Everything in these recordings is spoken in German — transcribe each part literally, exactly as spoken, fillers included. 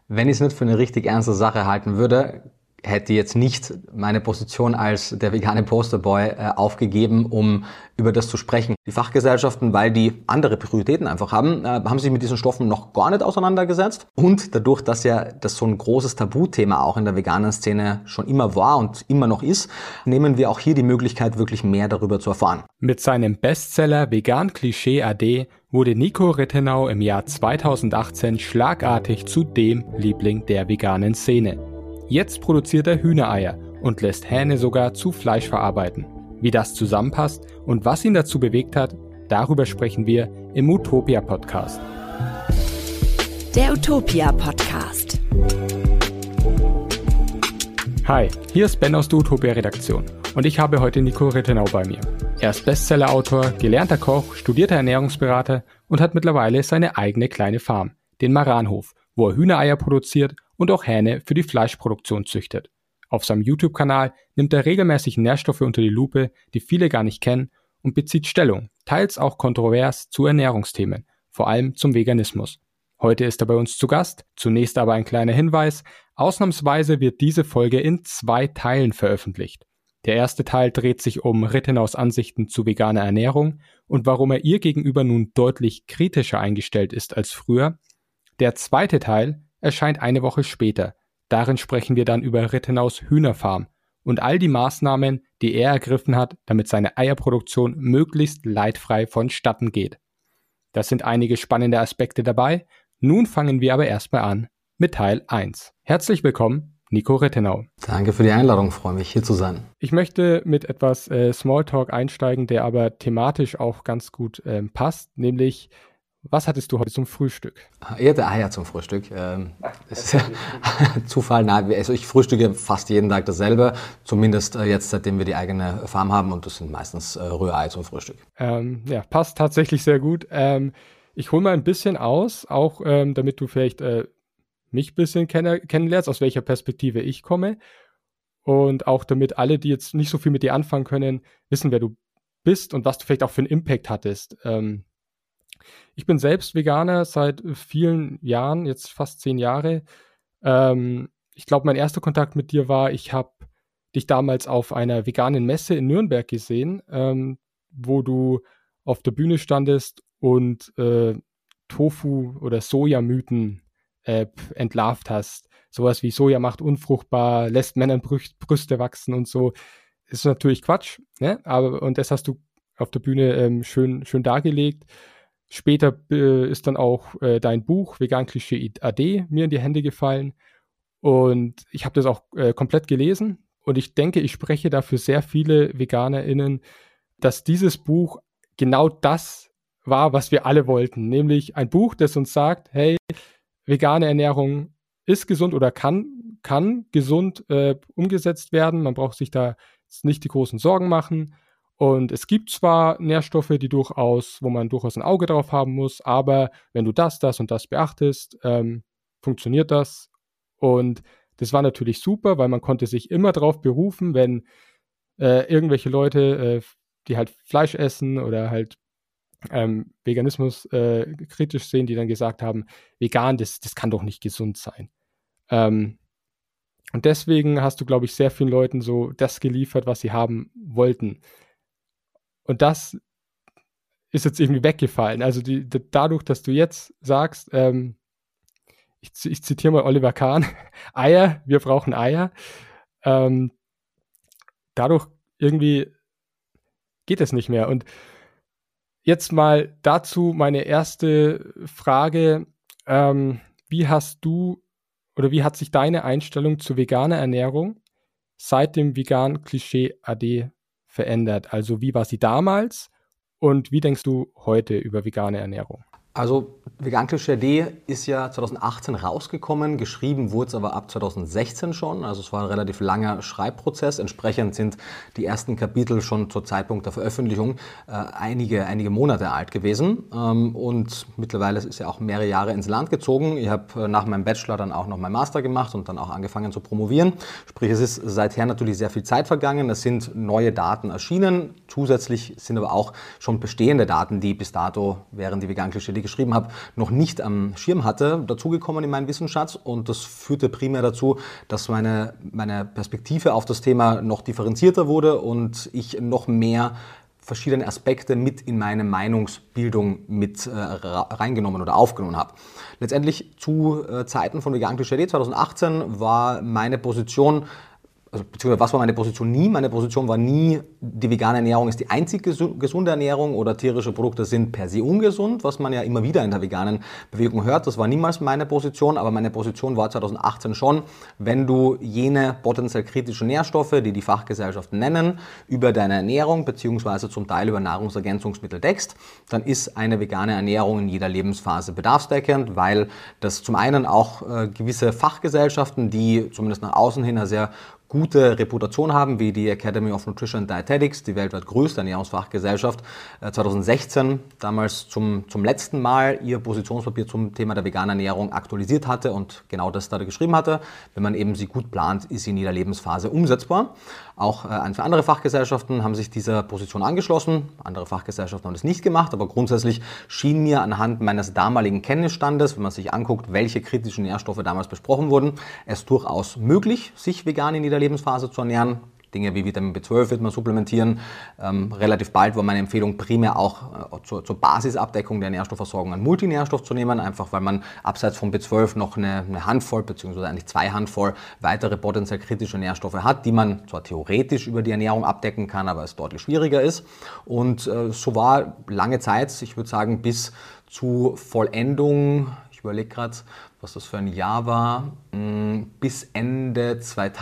Wenn ich es nicht für eine richtig ernste Sache halten würde, hätte jetzt nicht meine Position als der vegane Posterboy äh, aufgegeben, um über das zu sprechen. Die Fachgesellschaften, weil die andere Prioritäten einfach haben, äh, haben sich mit diesen Stoffen noch gar nicht auseinandergesetzt. Und dadurch, dass ja das so ein großes Tabuthema auch in der veganen Szene schon immer war und immer noch ist, nehmen wir auch hier die Möglichkeit, wirklich mehr darüber zu erfahren. Mit seinem Bestseller Vegan Klischee A D wurde Nico Rittenau im Jahr zweitausendachtzehn schlagartig zu dem Liebling der veganen Szene. Jetzt produziert er Hühnereier und lässt Hähne sogar zu Fleisch verarbeiten. Wie das zusammenpasst und was ihn dazu bewegt hat, darüber sprechen wir im Utopia-Podcast. Der Utopia-Podcast. Hi, hier ist Ben aus der Utopia-Redaktion und ich habe heute Nico Rittenau bei mir. Er ist Bestseller-Autor, gelernter Koch, studierter Ernährungsberater und hat mittlerweile seine eigene kleine Farm, den Maranhof, wo er Hühnereier produziert und auch Hähne für die Fleischproduktion züchtet. Auf seinem YouTube-Kanal nimmt er regelmäßig Nährstoffe unter die Lupe, die viele gar nicht kennen, und bezieht Stellung, teils auch kontrovers, zu Ernährungsthemen, vor allem zum Veganismus. Heute ist er bei uns zu Gast, zunächst aber ein kleiner Hinweis: Ausnahmsweise wird diese Folge in zwei Teilen veröffentlicht. Der erste Teil dreht sich um Rittenaus Ansichten zu veganer Ernährung und warum er ihr gegenüber nun deutlich kritischer eingestellt ist als früher. Der zweite Teil erscheint eine Woche später. Darin sprechen wir dann über Rittenaus Hühnerfarm und all die Maßnahmen, die er ergriffen hat, damit seine Eierproduktion möglichst leidfrei vonstatten geht. Das sind einige spannende Aspekte dabei. Nun fangen wir aber erstmal an mit Teil eins. Herzlich willkommen, Nico Rittenau. Danke für die Einladung, freue mich hier zu sein. Ich möchte mit etwas äh, Smalltalk einsteigen, der aber thematisch auch ganz gut äh, passt, nämlich: Was hattest du heute zum Frühstück? Ich hatte Eier zum Frühstück. Ähm, das ist Zufall. Nein, also ich frühstücke fast jeden Tag dasselbe, zumindest jetzt, seitdem wir die eigene Farm haben, und das sind meistens äh, Rührei zum Frühstück. Ähm, ja, passt tatsächlich sehr gut. Ähm, ich hole mal ein bisschen aus, auch ähm, damit du vielleicht äh, mich ein bisschen kenn- kennenlernst, aus welcher Perspektive ich komme, und auch damit alle, die jetzt nicht so viel mit dir anfangen können, wissen, wer du bist und was du vielleicht auch für einen Impact hattest. Ähm, Ich bin selbst Veganer seit vielen Jahren, jetzt fast zehn Jahre. Ähm, ich glaube, mein erster Kontakt mit dir war, ich habe dich damals auf einer veganen Messe in Nürnberg gesehen, ähm, wo du auf der Bühne standest und äh, Tofu- oder Sojamythen äh, entlarvt hast. Sowas wie Soja macht unfruchtbar, lässt Männern Brü- Brüste wachsen und so. Ist natürlich Quatsch, ne? Aber, und das hast du auf der Bühne ähm, schön, schön dargelegt. Später äh, ist dann auch äh, dein Buch Vegan Klischee A D mir in die Hände gefallen und ich habe das auch äh, komplett gelesen und ich denke, ich spreche da für sehr viele VeganerInnen, dass dieses Buch genau das war, was wir alle wollten, nämlich ein Buch, das uns sagt, hey, vegane Ernährung ist gesund oder kann, kann gesund äh, umgesetzt werden, man braucht sich da nicht die großen Sorgen machen. Und es gibt zwar Nährstoffe, die durchaus, wo man durchaus ein Auge drauf haben muss, aber wenn du das, das und das beachtest, ähm, funktioniert das. Und das war natürlich super, weil man konnte sich immer darauf berufen, wenn äh, irgendwelche Leute, äh, die halt Fleisch essen oder halt ähm, Veganismus äh, kritisch sehen, die dann gesagt haben, vegan, das, das kann doch nicht gesund sein. Ähm, und deswegen hast du, glaube ich, sehr vielen Leuten so das geliefert, was sie haben wollten. Und das ist jetzt irgendwie weggefallen. Also die, die, dadurch, dass du jetzt sagst, ähm, ich, ich zitiere mal Oliver Kahn, Eier, wir brauchen Eier. Ähm, dadurch irgendwie geht es nicht mehr. Und jetzt mal dazu meine erste Frage. Ähm, wie hast du oder wie hat sich deine Einstellung zu veganer Ernährung seit dem Vegan Klischee A D verändert? Also wie war sie damals und wie denkst du heute über vegane Ernährung? Also Vegan Klischee A D ist ja zweitausendachtzehn rausgekommen, geschrieben wurde es aber ab zweitausendsechzehn schon, also es war ein relativ langer Schreibprozess. Entsprechend sind die ersten Kapitel schon zur Zeitpunkt der Veröffentlichung äh, einige, einige Monate alt gewesen ähm, und mittlerweile ist ja auch mehrere Jahre ins Land gezogen. Ich habe äh, nach meinem Bachelor dann auch noch meinen Master gemacht und dann auch angefangen zu promovieren. Sprich, es ist seither natürlich sehr viel Zeit vergangen, es sind neue Daten erschienen, zusätzlich sind aber auch schon bestehende Daten, die bis dato, während die Vegan Klischee A die geschrieben habe, noch nicht am Schirm hatte, dazugekommen in meinen Wissensschatz. Und das führte primär dazu, dass meine, meine Perspektive auf das Thema noch differenzierter wurde und ich noch mehr verschiedene Aspekte mit in meine Meinungsbildung mit äh, reingenommen oder aufgenommen habe. Letztendlich zu äh, Zeiten von Vegan Klischee zwanzig achtzehn war meine Position, also beziehungsweise was war meine Position nie? Meine Position war nie, die vegane Ernährung ist die einzig gesunde Ernährung oder tierische Produkte sind per se ungesund, was man ja immer wieder in der veganen Bewegung hört. Das war niemals meine Position, aber meine Position war zwanzig achtzehn schon, wenn du jene potenziell kritischen Nährstoffe, die die Fachgesellschaften nennen, über deine Ernährung beziehungsweise zum Teil über Nahrungsergänzungsmittel deckst, dann ist eine vegane Ernährung in jeder Lebensphase bedarfsdeckend, weil das zum einen auch äh, gewisse Fachgesellschaften, die zumindest nach außen hin eine sehr gute Reputation haben, wie die Academy of Nutrition and Dietetics, die weltweit größte Ernährungsfachgesellschaft, zwanzig sechzehn damals zum, zum letzten Mal ihr Positionspapier zum Thema der veganen Ernährung aktualisiert hatte und genau das da geschrieben hatte. Wenn man eben sie gut plant, ist sie in jeder Lebensphase umsetzbar. Auch äh, andere Fachgesellschaften haben sich dieser Position angeschlossen. Andere Fachgesellschaften haben das nicht gemacht, aber grundsätzlich schien mir anhand meines damaligen Kenntnisstandes, wenn man sich anguckt, welche kritischen Nährstoffe damals besprochen wurden, es durchaus möglich, sich vegan in jeder Lebensphase zu ernähren. Dinge wie Vitamin B zwölf wird man supplementieren. Ähm, relativ bald war meine Empfehlung primär auch äh, zur, zur Basisabdeckung der Nährstoffversorgung einen Multinährstoff zu nehmen, einfach weil man abseits von B zwölf noch eine, eine Handvoll bzw. eigentlich zwei Handvoll weitere potenziell kritische Nährstoffe hat, die man zwar theoretisch über die Ernährung abdecken kann, aber es deutlich schwieriger ist. Und äh, so war lange Zeit, ich würde sagen bis zu Vollendung, ich überlege gerade, was das für ein Jahr war, mh, bis Ende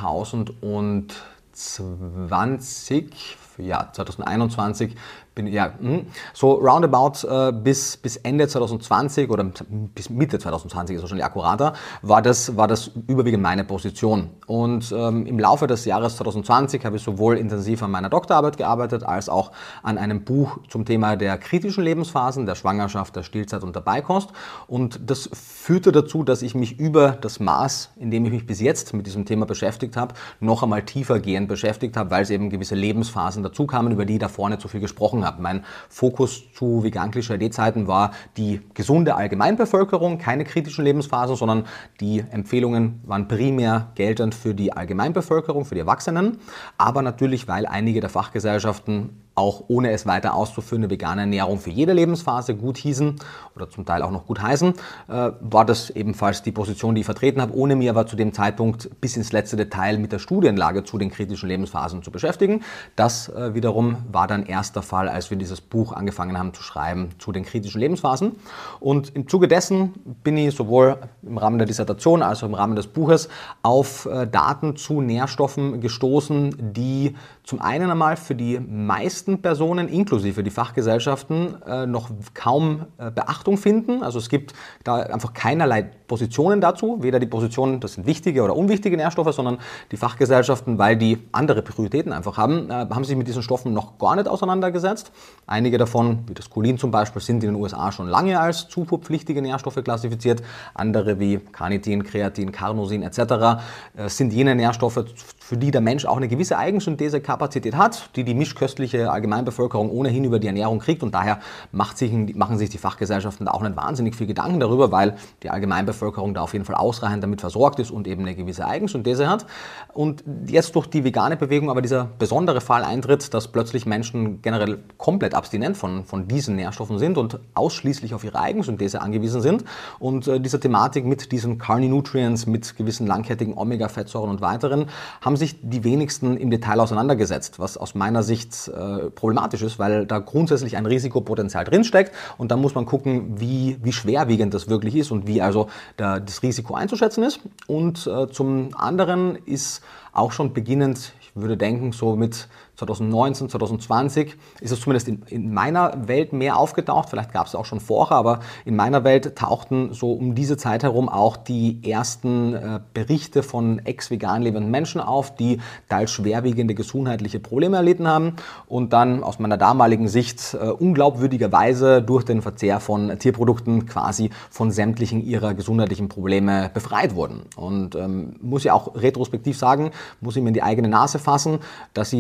zweitausendzwanzig, ja, zwanzig einundzwanzig, bin, ja, so roundabout äh, bis, bis Ende zwanzig zwanzig oder bis Mitte zwanzig zwanzig ist wahrscheinlich akkurater, war das, war das überwiegend meine Position. Und ähm, im Laufe des Jahres zwanzig zwanzig habe ich sowohl intensiv an meiner Doktorarbeit gearbeitet, als auch an einem Buch zum Thema der kritischen Lebensphasen, der Schwangerschaft, der Stillzeit und der Beikost. Und das führte dazu, dass ich mich über das Maß, in dem ich mich bis jetzt mit diesem Thema beschäftigt habe, noch einmal tiefergehend beschäftigt habe, weil es eben gewisse Lebensphasen dazu kamen, über die ich davor nicht so viel gesprochen habe. Mein Fokus zu Vegan Klischee D Zeiten war die gesunde Allgemeinbevölkerung, keine kritischen Lebensphasen, sondern die Empfehlungen waren primär geltend für die Allgemeinbevölkerung, für die Erwachsenen, aber natürlich, weil einige der Fachgesellschaften auch ohne es weiter auszuführen, eine vegane Ernährung für jede Lebensphase gut hießen oder zum Teil auch noch gut heißen, äh, war das ebenfalls die Position, die ich vertreten habe, ohne mir aber zu dem Zeitpunkt bis ins letzte Detail mit der Studienlage zu den kritischen Lebensphasen zu beschäftigen. Das äh, wiederum war dann erst der Fall, als wir dieses Buch angefangen haben zu schreiben zu den kritischen Lebensphasen. Und im Zuge dessen bin ich sowohl im Rahmen der Dissertation als auch im Rahmen des Buches auf äh, Daten zu Nährstoffen gestoßen, die zum einen einmal für die meisten Personen, inklusive die Fachgesellschaften, äh, noch kaum äh, Beachtung finden. Also es gibt da einfach keinerlei Positionen dazu, weder die Positionen, das sind wichtige oder unwichtige Nährstoffe, sondern die Fachgesellschaften, weil die andere Prioritäten einfach haben, äh, haben sich mit diesen Stoffen noch gar nicht auseinandergesetzt. Einige davon, wie das Cholin zum Beispiel, sind in den U S A schon lange als zufuhrpflichtige Nährstoffe klassifiziert. Andere wie Carnitin, Kreatin, Carnosin et cetera äh, sind jene Nährstoffe, für die der Mensch auch eine gewisse Eigensynthesekapazität hat, die die mischköstliche Allgemeinbevölkerung ohnehin über die Ernährung kriegt, und daher macht sich, machen sich die Fachgesellschaften da auch nicht wahnsinnig viel Gedanken darüber, weil die Allgemeinbevölkerung da auf jeden Fall ausreichend damit versorgt ist und eben eine gewisse Eigensynthese hat. Und jetzt durch die vegane Bewegung aber dieser besondere Fall eintritt, dass plötzlich Menschen generell komplett abstinent von, von diesen Nährstoffen sind und ausschließlich auf ihre Eigensynthese angewiesen sind, und äh, diese Thematik mit diesen Carni-Nutrients, mit gewissen langkettigen Omega-Fettsäuren und weiteren, haben sich die wenigsten im Detail auseinandergesetzt, was aus meiner Sicht äh, problematisch ist, weil da grundsätzlich ein Risikopotenzial drinsteckt, und da muss man gucken, wie, wie schwerwiegend das wirklich ist und wie also da das Risiko einzuschätzen ist. Und äh, zum anderen ist auch schon beginnend, ich würde denken, so mit zwanzig neunzehn, zwanzig zwanzig ist es zumindest in, in meiner Welt mehr aufgetaucht, vielleicht gab es auch schon vorher, aber in meiner Welt tauchten so um diese Zeit herum auch die ersten äh, Berichte von ex-vegan lebenden Menschen auf, die teils schwerwiegende gesundheitliche Probleme erlitten haben und dann aus meiner damaligen Sicht äh, unglaubwürdigerweise durch den Verzehr von Tierprodukten quasi von sämtlichen ihrer gesundheitlichen Probleme befreit wurden. Und ähm, muss ich auch retrospektiv sagen, muss ich mir in die eigene Nase fassen, dass sie zu dem Zeitpunkt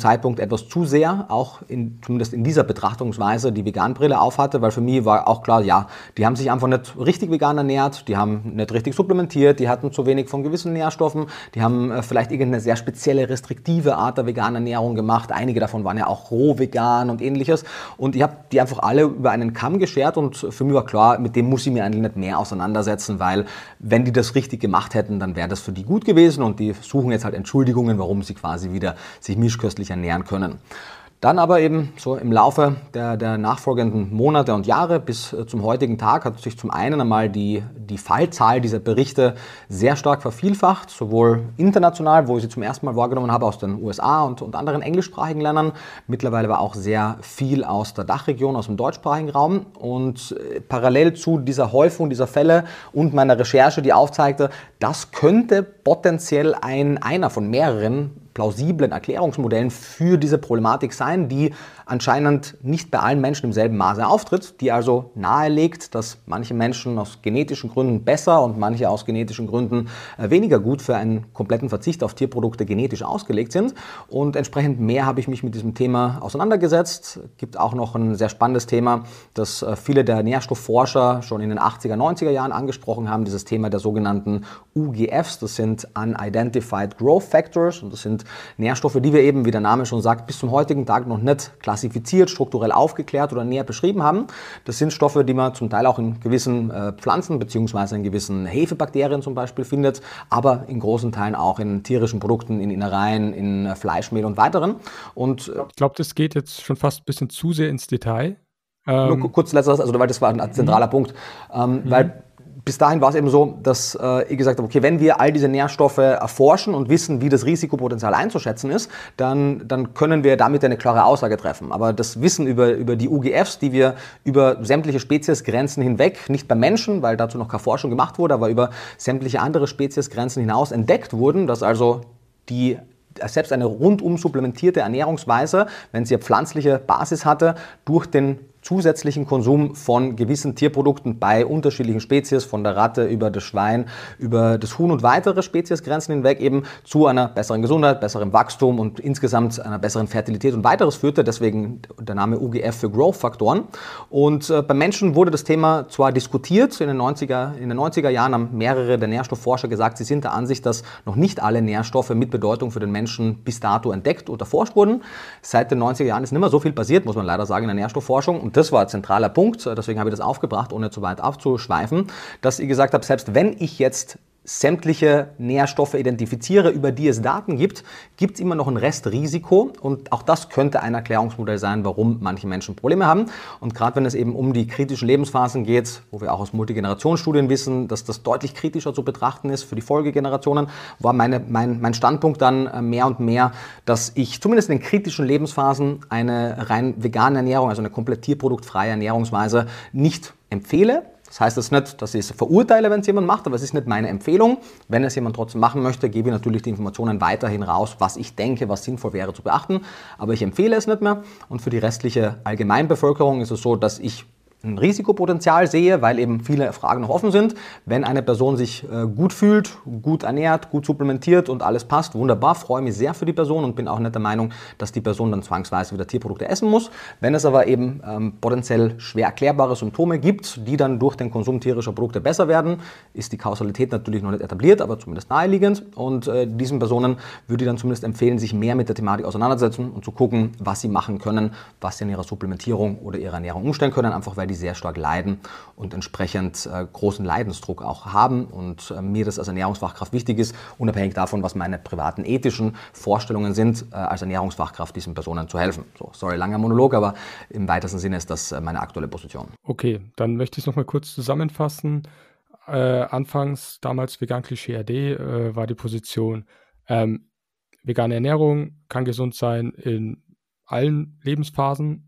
Zeitpunkt etwas zu sehr, auch in, zumindest in dieser Betrachtungsweise, die Veganbrille aufhatte, weil für mich war auch klar, ja, die haben sich einfach nicht richtig vegan ernährt, die haben nicht richtig supplementiert, die hatten zu wenig von gewissen Nährstoffen, die haben äh, vielleicht irgendeine sehr spezielle, restriktive Art der veganen Ernährung gemacht. Einige davon waren ja auch roh vegan und ähnliches. Und ich habe die einfach alle über einen Kamm geschert und für mich war klar, mit dem muss ich mir eigentlich nicht mehr auseinandersetzen, weil wenn die das richtig gemacht hätten, dann wäre das für die gut gewesen und die suchen jetzt halt Entschuldigungen, warum sie quasi wieder sich mischköstlich ernähren können. Dann aber eben so im Laufe der, der nachfolgenden Monate und Jahre bis zum heutigen Tag hat sich zum einen einmal die, die Fallzahl dieser Berichte sehr stark vervielfacht, sowohl international, wo ich sie zum ersten Mal wahrgenommen habe, aus den U S A und, und anderen englischsprachigen Ländern, mittlerweile aber auch sehr viel aus der Dachregion, aus dem deutschsprachigen Raum. Und parallel zu dieser Häufung dieser Fälle und meiner Recherche, die aufzeigte, das könnte potenziell ein, einer von mehreren plausiblen Erklärungsmodellen für diese Problematik sein, die anscheinend nicht bei allen Menschen im selben Maße auftritt, die also nahelegt, dass manche Menschen aus genetischen Gründen besser und manche aus genetischen Gründen weniger gut für einen kompletten Verzicht auf Tierprodukte genetisch ausgelegt sind. Und entsprechend mehr habe ich mich mit diesem Thema auseinandergesetzt. Es gibt auch noch ein sehr spannendes Thema, das viele der Nährstoffforscher schon in den achtziger, neunziger Jahren angesprochen haben, dieses Thema der sogenannten U G Fs, das sind Unidentified Growth Factors und das sind Nährstoffe, die wir eben, wie der Name schon sagt, bis zum heutigen Tag noch nicht klassifiziert, strukturell aufgeklärt oder näher beschrieben haben. Das sind Stoffe, die man zum Teil auch in gewissen äh, Pflanzen bzw. in gewissen Hefebakterien zum Beispiel findet, aber in großen Teilen auch in tierischen Produkten, in Innereien, in äh, Fleischmehl und weiteren. Und, äh, ich glaube, das geht jetzt schon fast ein bisschen zu sehr ins Detail. Ähm, nur kurz letzteres, also weil das war ein zentraler mhm. Punkt, ähm, mhm. weil bis dahin war es eben so, dass äh, ich gesagt habe, okay, wenn wir all diese Nährstoffe erforschen und wissen, wie das Risikopotenzial einzuschätzen ist, dann, dann können wir damit eine klare Aussage treffen. Aber das Wissen über, über die U G Fs, die wir über sämtliche Speziesgrenzen hinweg, nicht beim Menschen, weil dazu noch keine Forschung gemacht wurde, aber über sämtliche andere Speziesgrenzen hinaus entdeckt wurden, dass also die selbst eine rundum supplementierte Ernährungsweise, wenn sie eine pflanzliche Basis hatte, durch den zusätzlichen Konsum von gewissen Tierprodukten bei unterschiedlichen Spezies, von der Ratte über das Schwein, über das Huhn und weitere Speziesgrenzen hinweg eben zu einer besseren Gesundheit, besserem Wachstum und insgesamt einer besseren Fertilität und weiteres führte. Deswegen der Name U G F für Growth-Faktoren. Und äh, beim Menschen wurde das Thema zwar diskutiert, in den neunziger, in den neunziger Jahren haben mehrere der Nährstoffforscher gesagt, sie sind der Ansicht, dass noch nicht alle Nährstoffe mit Bedeutung für den Menschen bis dato entdeckt oder erforscht wurden. Seit den neunziger Jahren ist nicht mehr so viel passiert, muss man leider sagen, in der Nährstoffforschung. Und das war ein zentraler Punkt, deswegen habe ich das aufgebracht, ohne zu weit aufzuschweifen, dass ich gesagt habe, selbst wenn ich jetzt sämtliche Nährstoffe identifiziere, über die es Daten gibt, gibt es immer noch ein Restrisiko und auch das könnte ein Erklärungsmodell sein, warum manche Menschen Probleme haben. Und gerade wenn es eben um die kritischen Lebensphasen geht, wo wir auch aus Multigenerationsstudien wissen, dass das deutlich kritischer zu betrachten ist für die Folgegenerationen, war meine, mein, mein Standpunkt dann mehr und mehr, dass ich zumindest in den kritischen Lebensphasen eine rein vegane Ernährung, also eine komplett tierproduktfreie Ernährungsweise nicht empfehle. Das heißt jetzt nicht, dass ich es verurteile, wenn es jemand macht, aber es ist nicht meine Empfehlung. Wenn es jemand trotzdem machen möchte, gebe ich natürlich die Informationen weiterhin raus, was ich denke, was sinnvoll wäre zu beachten. Aber ich empfehle es nicht mehr. Und für die restliche Allgemeinbevölkerung ist es so, dass ich ein Risikopotenzial sehe, weil eben viele Fragen noch offen sind. Wenn eine Person sich äh, gut fühlt, gut ernährt, gut supplementiert und alles passt, wunderbar, freue mich sehr für die Person und bin auch nicht der Meinung, dass die Person dann zwangsweise wieder Tierprodukte essen muss. Wenn es aber eben ähm, potenziell schwer erklärbare Symptome gibt, die dann durch den Konsum tierischer Produkte besser werden, ist die Kausalität natürlich noch nicht etabliert, aber zumindest naheliegend. Und äh, diesen Personen würde ich dann zumindest empfehlen, sich mehr mit der Thematik auseinandersetzen und zu gucken, was sie machen können, was sie in ihrer Supplementierung oder ihrer Ernährung umstellen können, einfach weil die sehr stark leiden und entsprechend äh, großen Leidensdruck auch haben und äh, mir das als Ernährungsfachkraft wichtig ist, unabhängig davon, was meine privaten ethischen Vorstellungen sind, äh, als Ernährungsfachkraft diesen Personen zu helfen. So, sorry, langer Monolog, aber im weitesten Sinne ist das äh, meine aktuelle Position. Okay, dann möchte ich es nochmal kurz zusammenfassen. Äh, anfangs, damals Vegan Klischee R D, äh, war die Position, ähm, vegane Ernährung kann gesund sein in allen Lebensphasen.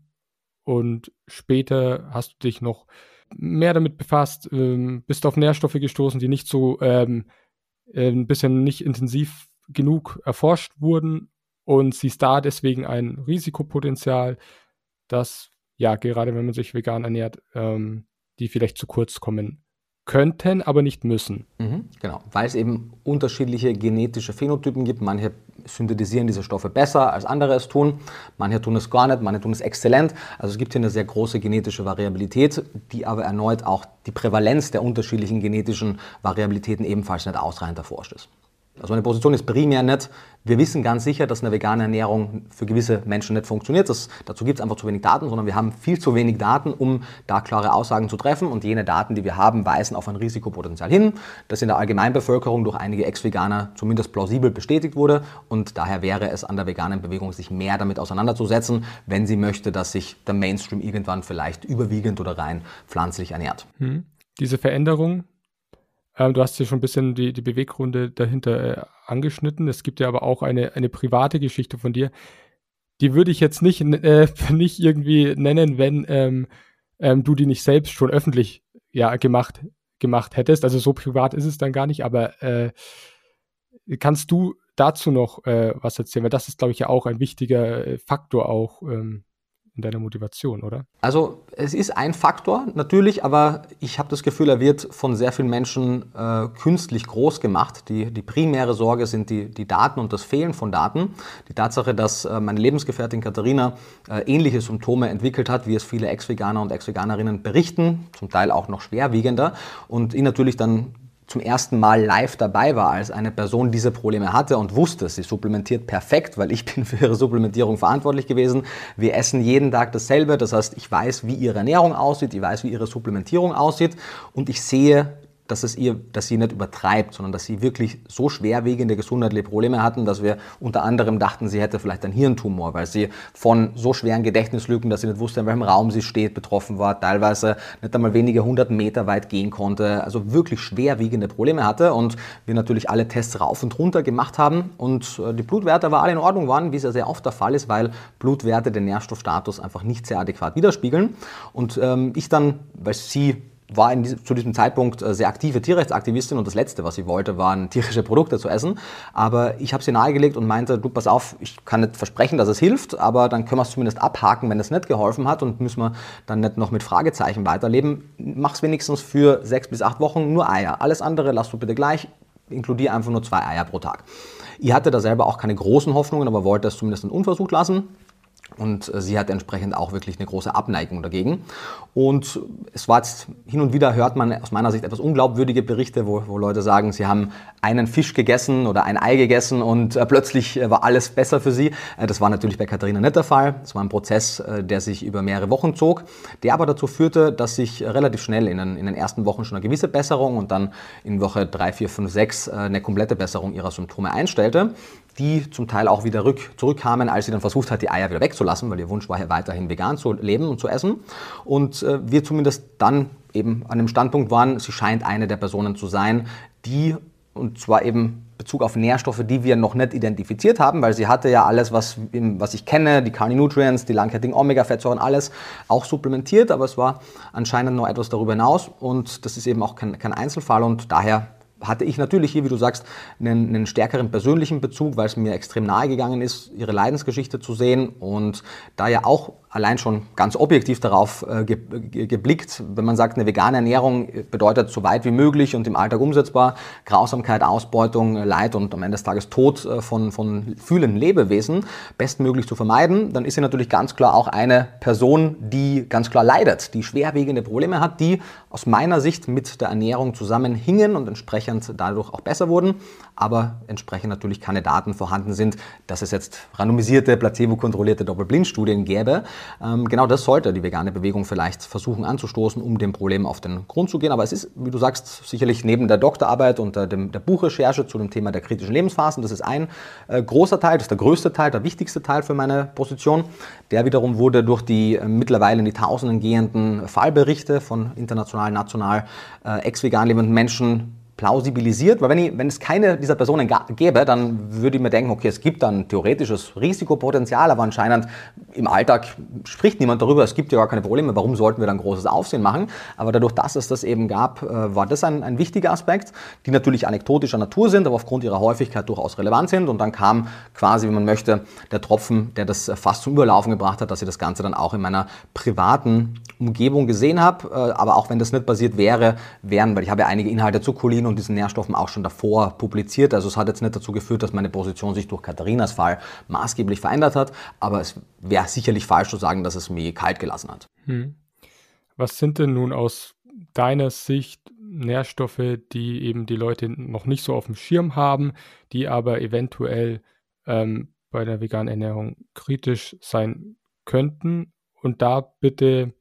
Und später hast du dich noch mehr damit befasst, ähm, bist auf Nährstoffe gestoßen, die nicht so ähm, ein bisschen nicht intensiv genug erforscht wurden und siehst da deswegen ein Risikopotenzial, dass, ja, gerade wenn man sich vegan ernährt, ähm, die vielleicht zu kurz kommen könnten, aber nicht müssen. Mhm, genau, weil es eben unterschiedliche genetische Phänotypen gibt. Manche synthetisieren diese Stoffe besser als andere es tun. Manche tun es gar nicht, manche tun es exzellent. Also es gibt hier eine sehr große genetische Variabilität, die aber erneut auch die Prävalenz der unterschiedlichen genetischen Variabilitäten ebenfalls nicht ausreichend erforscht ist. Also meine Position ist primär nicht, wir wissen ganz sicher, dass eine vegane Ernährung für gewisse Menschen nicht funktioniert. Das, dazu gibt es einfach zu wenig Daten, sondern wir haben viel zu wenig Daten, um da klare Aussagen zu treffen. Und jene Daten, die wir haben, weisen auf ein Risikopotenzial hin, das in der Allgemeinbevölkerung durch einige Ex-Veganer zumindest plausibel bestätigt wurde. Und daher wäre es an der veganen Bewegung, sich mehr damit auseinanderzusetzen, wenn sie möchte, dass sich der Mainstream irgendwann vielleicht überwiegend oder rein pflanzlich ernährt. Hm. Diese Veränderung, du hast ja schon ein bisschen die, die Beweggründe dahinter äh, angeschnitten. Es gibt ja aber auch eine, eine private Geschichte von dir. Die würde ich jetzt nicht, äh, nicht irgendwie nennen, wenn ähm, ähm, du die nicht selbst schon öffentlich ja, gemacht, gemacht hättest. Also so privat ist es dann gar nicht, aber äh, kannst du dazu noch äh, was erzählen? Weil das ist, glaube ich, ja auch ein wichtiger äh, Faktor auch ähm, in deiner Motivation, oder? Also es ist ein Faktor natürlich, aber ich habe das Gefühl, er wird von sehr vielen Menschen äh, künstlich groß gemacht. Die, die primäre Sorge sind die, die Daten und das Fehlen von Daten. Die Tatsache, dass äh, meine Lebensgefährtin Katharina äh, ähnliche Symptome entwickelt hat, wie es viele Ex-Veganer und Ex-Veganerinnen berichten, zum Teil auch noch schwerwiegender, und ihn natürlich dann zum ersten Mal live dabei war, als eine Person diese Probleme hatte und wusste, sie supplementiert perfekt, weil ich bin für ihre Supplementierung verantwortlich gewesen. Wir essen jeden Tag dasselbe, das heißt, ich weiß, wie ihre Ernährung aussieht, ich weiß, wie ihre Supplementierung aussieht und ich sehe, dass es ihr, dass sie nicht übertreibt, sondern dass sie wirklich so schwerwiegende gesundheitliche Probleme hatten, dass wir unter anderem dachten, sie hätte vielleicht einen Hirntumor, weil sie von so schweren Gedächtnislücken, dass sie nicht wusste, in welchem Raum sie steht, betroffen war, teilweise nicht einmal wenige hundert Meter weit gehen konnte, also wirklich schwerwiegende Probleme hatte und wir natürlich alle Tests rauf und runter gemacht haben und die Blutwerte aber alle in Ordnung waren, wie es ja sehr oft der Fall ist, weil Blutwerte den Nährstoffstatus einfach nicht sehr adäquat widerspiegeln und ähm, ich dann, weil sie war in diesem, zu diesem Zeitpunkt sehr aktive Tierrechtsaktivistin und das Letzte, was sie wollte, waren tierische Produkte zu essen. Aber ich habe sie nahegelegt und meinte, du, pass auf, ich kann nicht versprechen, dass es hilft, aber dann können wir es zumindest abhaken, wenn es nicht geholfen hat und müssen wir dann nicht noch mit Fragezeichen weiterleben. Mach's wenigstens für sechs bis acht Wochen nur Eier. Alles andere lass du bitte gleich, inkludiere einfach nur zwei Eier pro Tag. Ich hatte da selber auch keine großen Hoffnungen, aber wollte es zumindest unversucht lassen. Und sie hat entsprechend auch wirklich eine große Abneigung dagegen. Und es war jetzt, hin und wieder hört man aus meiner Sicht etwas unglaubwürdige Berichte, wo, wo Leute sagen, sie haben einen Fisch gegessen oder ein Ei gegessen und äh, plötzlich äh, war alles besser für sie. Äh, das war natürlich bei Katharina nicht der Fall. Es war ein Prozess, äh, der sich über mehrere Wochen zog, der aber dazu führte, dass sich äh, relativ schnell in den, in den ersten Wochen schon eine gewisse Besserung und dann in Woche drei, vier, fünf, sechs äh, eine komplette Besserung ihrer Symptome einstellte, die zum Teil auch wieder rück, zurückkamen, als sie dann versucht hat, die Eier wieder wegzulassen, weil ihr Wunsch war ja weiterhin vegan zu leben und zu essen. Und äh, wir zumindest dann eben an dem Standpunkt waren, sie scheint eine der Personen zu sein, die, und zwar eben Bezug auf Nährstoffe, die wir noch nicht identifiziert haben, weil sie hatte ja alles, was, was ich kenne, die Carni Nutrients, die langkettigen Omega-Fettsäuren, alles auch supplementiert, aber es war anscheinend noch etwas darüber hinaus und das ist eben auch kein, kein Einzelfall und daher hatte ich natürlich hier, wie du sagst, einen, einen stärkeren persönlichen Bezug, weil es mir extrem nahe gegangen ist, ihre Leidensgeschichte zu sehen und da ja auch allein schon ganz objektiv darauf äh, ge ge geblickt, wenn man sagt, eine vegane Ernährung bedeutet so weit wie möglich und im Alltag umsetzbar Grausamkeit, Ausbeutung, Leid und am Ende des Tages Tod äh, von, von fühlenden Lebewesen bestmöglich zu vermeiden, dann ist sie natürlich ganz klar auch eine Person, die ganz klar leidet, die schwerwiegende Probleme hat, die aus meiner Sicht mit der Ernährung zusammenhingen und entsprechend dadurch auch besser wurden, aber entsprechend natürlich keine Daten vorhanden sind, dass es jetzt randomisierte, placebo-kontrollierte Doppelblindstudien gäbe. Ähm, genau das sollte die vegane Bewegung vielleicht versuchen anzustoßen, um dem Problem auf den Grund zu gehen. Aber es ist, wie du sagst, sicherlich neben der Doktorarbeit und der, dem, der Buchrecherche zu dem Thema der kritischen Lebensphasen, das ist ein äh, großer Teil, das ist der größte Teil, der wichtigste Teil für meine Position. Der wiederum wurde durch die äh, mittlerweile in die Tausenden gehenden Fallberichte von international, national äh, ex-vegan lebenden Menschen plausibilisiert, weil wenn, ich, wenn es keine dieser Personen gäbe, dann würde ich mir denken, okay, es gibt dann theoretisches Risikopotenzial, aber anscheinend im Alltag spricht niemand darüber, es gibt ja gar keine Probleme, warum sollten wir dann großes Aufsehen machen? Aber dadurch, dass es das eben gab, war das ein, ein wichtiger Aspekt, die natürlich anekdotischer Natur sind, aber aufgrund ihrer Häufigkeit durchaus relevant sind und dann kam quasi, wenn man möchte, der Tropfen, der das fast zum Überlaufen gebracht hat, dass ich das Ganze dann auch in meiner privaten Umgebung gesehen habe, aber auch wenn das nicht passiert wäre, wären, weil ich habe ja einige Inhalte zu Cholin und diesen Nährstoffen auch schon davor publiziert. Also es hat jetzt nicht dazu geführt, dass meine Position sich durch Katharinas Fall maßgeblich verändert hat, aber es wäre sicherlich falsch zu sagen, dass es mich kalt gelassen hat. Hm. Was sind denn nun aus deiner Sicht Nährstoffe, die eben die Leute noch nicht so auf dem Schirm haben, die aber eventuell ähm, bei der veganen Ernährung kritisch sein könnten? Und da bitte,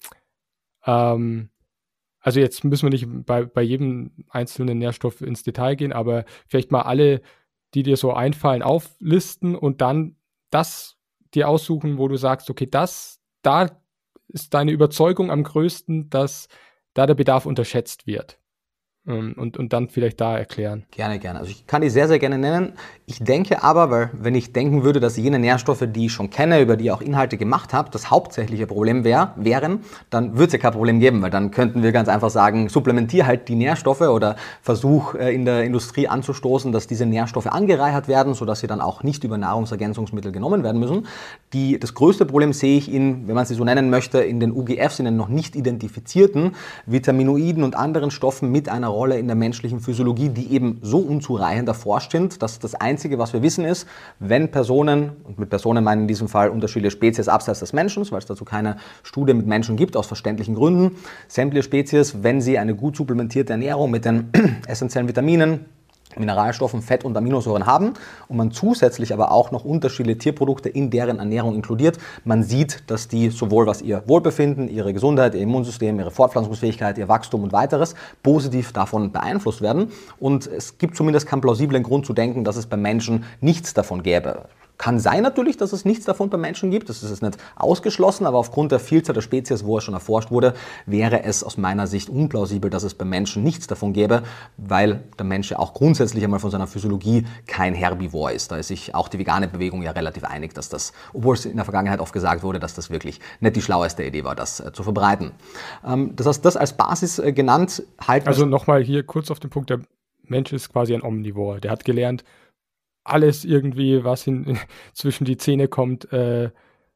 ähm, also jetzt müssen wir nicht bei, bei jedem einzelnen Nährstoff ins Detail gehen, aber vielleicht mal alle, die dir so einfallen, auflisten und dann das dir aussuchen, wo du sagst, okay, das, da ist deine Überzeugung am größten, dass da der Bedarf unterschätzt wird. Und, und dann vielleicht da erklären. Gerne, gerne. Also ich kann die sehr, sehr gerne nennen. Ich denke aber, weil wenn ich denken würde, dass jene Nährstoffe, die ich schon kenne, über die ich auch Inhalte gemacht habe, das hauptsächliche Problem wär, wären, dann würde es ja kein Problem geben, weil dann könnten wir ganz einfach sagen, supplementier halt die Nährstoffe oder versuch äh, in der Industrie anzustoßen, dass diese Nährstoffe angereichert werden, sodass sie dann auch nicht über Nahrungsergänzungsmittel genommen werden müssen. Die, das größte Problem sehe ich in, wenn man sie so nennen möchte, in den U G Fs, in den noch nicht identifizierten Vitaminoiden und anderen Stoffen mit einer Rolle in der menschlichen Physiologie, die eben so unzureichend erforscht sind, dass das Einzige, was wir wissen, ist, wenn Personen, und mit Personen meinen in diesem Fall unterschiedliche Spezies abseits des Menschen, weil es dazu keine Studie mit Menschen gibt, aus verständlichen Gründen, sämtliche Spezies, wenn sie eine gut supplementierte Ernährung mit den essentiellen Vitaminen, Mineralstoffen, Fett und Aminosäuren haben und man zusätzlich aber auch noch unterschiedliche Tierprodukte in deren Ernährung inkludiert. Man sieht, dass die sowohl was ihr Wohlbefinden, ihre Gesundheit, ihr Immunsystem, ihre Fortpflanzungsfähigkeit, ihr Wachstum und weiteres positiv davon beeinflusst werden. Und es gibt zumindest keinen plausiblen Grund zu denken, dass es beim Menschen nichts davon gäbe. Kann sein natürlich, dass es nichts davon beim Menschen gibt, das ist jetzt nicht ausgeschlossen, aber aufgrund der Vielzahl der Spezies, wo es schon erforscht wurde, wäre es aus meiner Sicht unplausibel, dass es beim Menschen nichts davon gäbe, weil der Mensch ja auch grundsätzlich einmal von seiner Physiologie kein Herbivor ist. Da ist sich auch die vegane Bewegung ja relativ einig, dass das, obwohl es in der Vergangenheit oft gesagt wurde, dass das wirklich nicht die schlaueste Idee war, das äh, zu verbreiten. Ähm, das heißt, das als Basis äh, genannt halten. Also nochmal hier kurz auf den Punkt, der Mensch ist quasi ein Omnivor, der hat gelernt, alles irgendwie, was in, zwischen die Zähne kommt, äh,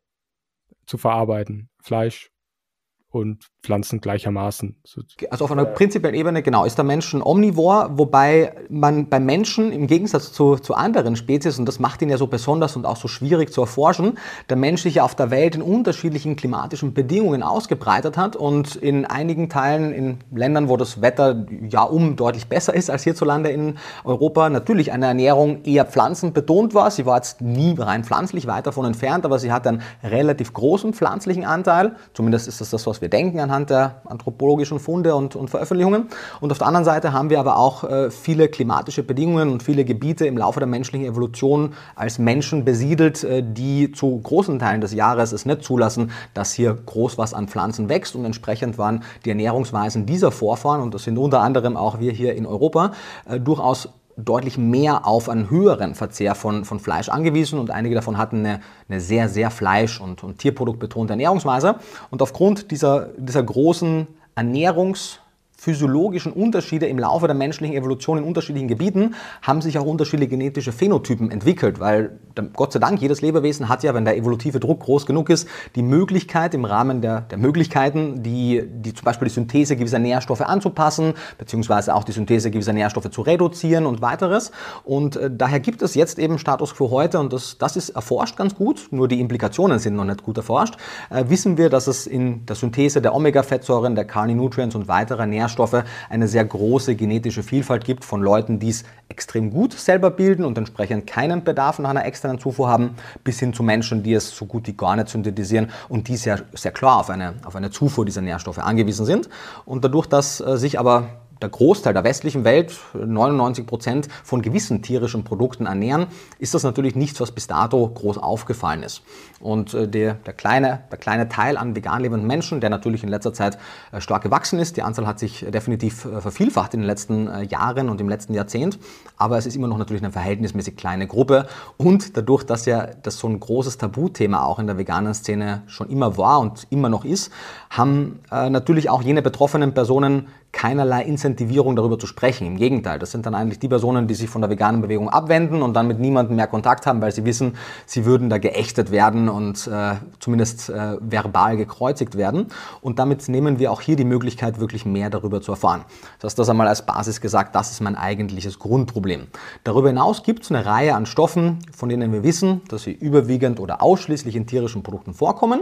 zu verarbeiten. Fleisch und Pflanzen gleichermaßen. Also auf einer prinzipiellen Ebene, genau, ist der Mensch ein Omnivor, wobei man beim Menschen im Gegensatz zu, zu anderen Spezies, und das macht ihn ja so besonders und auch so schwierig zu erforschen, der Mensch sich ja auf der Welt in unterschiedlichen klimatischen Bedingungen ausgebreitet hat und in einigen Teilen, in Ländern, wo das Wetter ja um deutlich besser ist als hierzulande in Europa, natürlich eine Ernährung eher pflanzenbetont war. Sie war jetzt nie rein pflanzlich, weit davon entfernt, aber sie hat einen relativ großen pflanzlichen Anteil. Zumindest ist das das, was wir denken anhand der anthropologischen Funde und, und Veröffentlichungen. Und auf der anderen Seite haben wir aber auch äh, viele klimatische Bedingungen und viele Gebiete im Laufe der menschlichen Evolution als Menschen besiedelt, äh, die zu großen Teilen des Jahres es nicht zulassen, dass hier groß was an Pflanzen wächst. Und entsprechend waren die Ernährungsweisen dieser Vorfahren, und das sind unter anderem auch wir hier in Europa, äh, durchaus deutlich mehr auf einen höheren Verzehr von, von Fleisch angewiesen und einige davon hatten eine, eine sehr, sehr fleisch- und, und tierproduktbetonte Ernährungsweise. Und aufgrund dieser, dieser großen Ernährungs- physiologischen Unterschiede im Laufe der menschlichen Evolution in unterschiedlichen Gebieten haben sich auch unterschiedliche genetische Phänotypen entwickelt, weil Gott sei Dank jedes Lebewesen hat ja, wenn der evolutive Druck groß genug ist, die Möglichkeit im Rahmen der, der Möglichkeiten, die, die zum Beispiel die Synthese gewisser Nährstoffe anzupassen, beziehungsweise auch die Synthese gewisser Nährstoffe zu reduzieren und weiteres. Und äh, daher gibt es jetzt eben Status quo heute, und das, das ist erforscht ganz gut, nur die Implikationen sind noch nicht gut erforscht, äh, wissen wir, dass es in der Synthese der Omega-Fettsäuren, der Carninutrients und weiterer Nährstoffe eine sehr große genetische Vielfalt gibt von Leuten, die es extrem gut selber bilden und entsprechend keinen Bedarf nach einer externen Zufuhr haben, bis hin zu Menschen, die es so gut wie gar nicht synthetisieren und die sehr, sehr klar auf eine, auf eine Zufuhr dieser Nährstoffe angewiesen sind. Und dadurch, dass äh, sich aber der Großteil der westlichen Welt, neunundneunzig Prozent, von gewissen tierischen Produkten ernähren, ist das natürlich nichts, was bis dato groß aufgefallen ist. Und äh, der, der, kleine, der kleine Teil an vegan lebenden Menschen, der natürlich in letzter Zeit äh, stark gewachsen ist, die Anzahl hat sich definitiv äh, vervielfacht in den letzten äh, Jahren und im letzten Jahrzehnt, aber es ist immer noch natürlich eine verhältnismäßig kleine Gruppe, und dadurch, dass ja das so ein großes Tabuthema auch in der veganen Szene schon immer war und immer noch ist, haben äh, natürlich auch jene betroffenen Personen keinerlei Incentive Incentivierung darüber zu sprechen. Im Gegenteil, das sind dann eigentlich die Personen, die sich von der veganen Bewegung abwenden und dann mit niemandem mehr Kontakt haben, weil sie wissen, sie würden da geächtet werden und äh, zumindest äh, verbal gekreuzigt werden. Und damit nehmen wir auch hier die Möglichkeit, wirklich mehr darüber zu erfahren. Das heißt, das einmal als Basis gesagt, das ist mein eigentliches Grundproblem. Darüber hinaus gibt es eine Reihe an Stoffen, von denen wir wissen, dass sie überwiegend oder ausschließlich in tierischen Produkten vorkommen.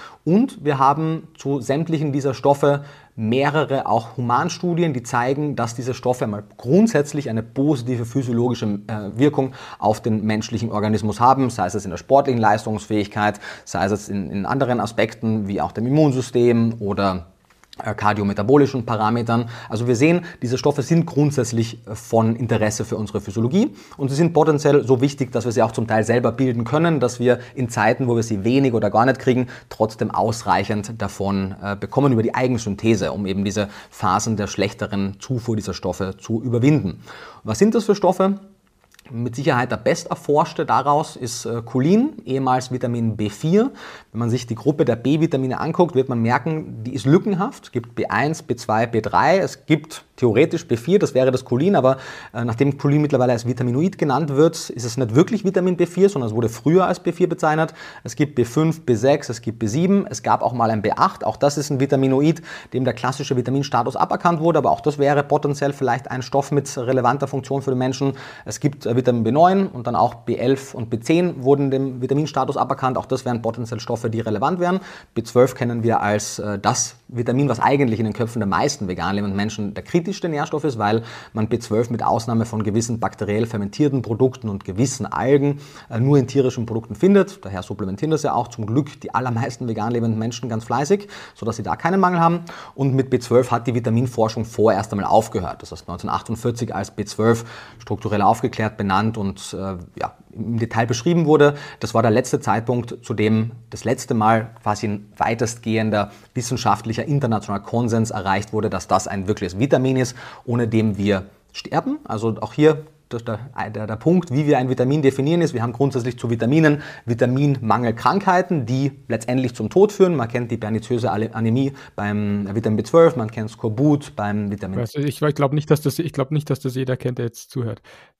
Und wir haben zu sämtlichen dieser Stoffe mehrere auch Humanstudien, die zeigen, dass diese Stoffe mal grundsätzlich eine positive physiologische äh, Wirkung auf den menschlichen Organismus haben, sei es in der sportlichen Leistungsfähigkeit, sei es in, in anderen Aspekten wie auch dem Immunsystem oder kardiometabolischen Parametern. Also wir sehen, diese Stoffe sind grundsätzlich von Interesse für unsere Physiologie und sie sind potenziell so wichtig, dass wir sie auch zum Teil selber bilden können, dass wir in Zeiten, wo wir sie wenig oder gar nicht kriegen, trotzdem ausreichend davon äh, bekommen über die Eigensynthese, um eben diese Phasen der schlechteren Zufuhr dieser Stoffe zu überwinden. Was sind das für Stoffe? Mit Sicherheit der besterforschte daraus ist äh, Cholin, ehemals Vitamin B vier. Wenn man sich die Gruppe der B-Vitamine anguckt, wird man merken, die ist lückenhaft. Es gibt B eins, B zwei, B drei. Es gibt theoretisch B vier, das wäre das Cholin, aber äh, nachdem Cholin mittlerweile als Vitaminoid genannt wird, ist es nicht wirklich Vitamin B vier, sondern es wurde früher als B vier bezeichnet. Es gibt B fünf, B sechs, es gibt B sieben, es gab auch mal ein B acht. Auch das ist ein Vitaminoid, dem der klassische Vitaminstatus aberkannt wurde, aber auch das wäre potenziell vielleicht ein Stoff mit relevanter Funktion für den Menschen. Es gibt äh, Vitamin B neun und dann auch B elf und B zehn wurden dem Vitaminstatus aberkannt. Auch das wären potenziell Stoffe, die relevant wären. B zwölf kennen wir als äh, das Vitamin, was eigentlich in den Köpfen der meisten vegan lebenden Menschen der kritischste Nährstoff ist, weil man B zwölf mit Ausnahme von gewissen bakteriell fermentierten Produkten und gewissen Algen äh, nur in tierischen Produkten findet. Daher supplementieren das ja auch zum Glück die allermeisten vegan lebenden Menschen ganz fleißig, sodass sie da keinen Mangel haben. Und mit B zwölf hat die Vitaminforschung vorerst einmal aufgehört. Das heißt neunzehnhundertachtundvierzig als B zwölf strukturell aufgeklärt, benannt und äh, ja, im Detail beschrieben wurde. Das war der letzte Zeitpunkt, zu dem das letzte Mal quasi ein weitestgehender wissenschaftlicher internationaler Konsens erreicht wurde, dass das ein wirkliches Vitamin ist, ohne dem wir sterben. Also auch hier der, der, der Punkt, wie wir ein Vitamin definieren, ist, wir haben grundsätzlich zu Vitaminen Vitaminmangelkrankheiten, die letztendlich zum Tod führen. Man kennt die perniziöse Anämie beim Vitamin B zwölf, man kennt Skorbut beim Vitamin... Also ich ich glaube nicht, dass das, ich glaube nicht, dass das jeder kennt, der jetzt zuhört.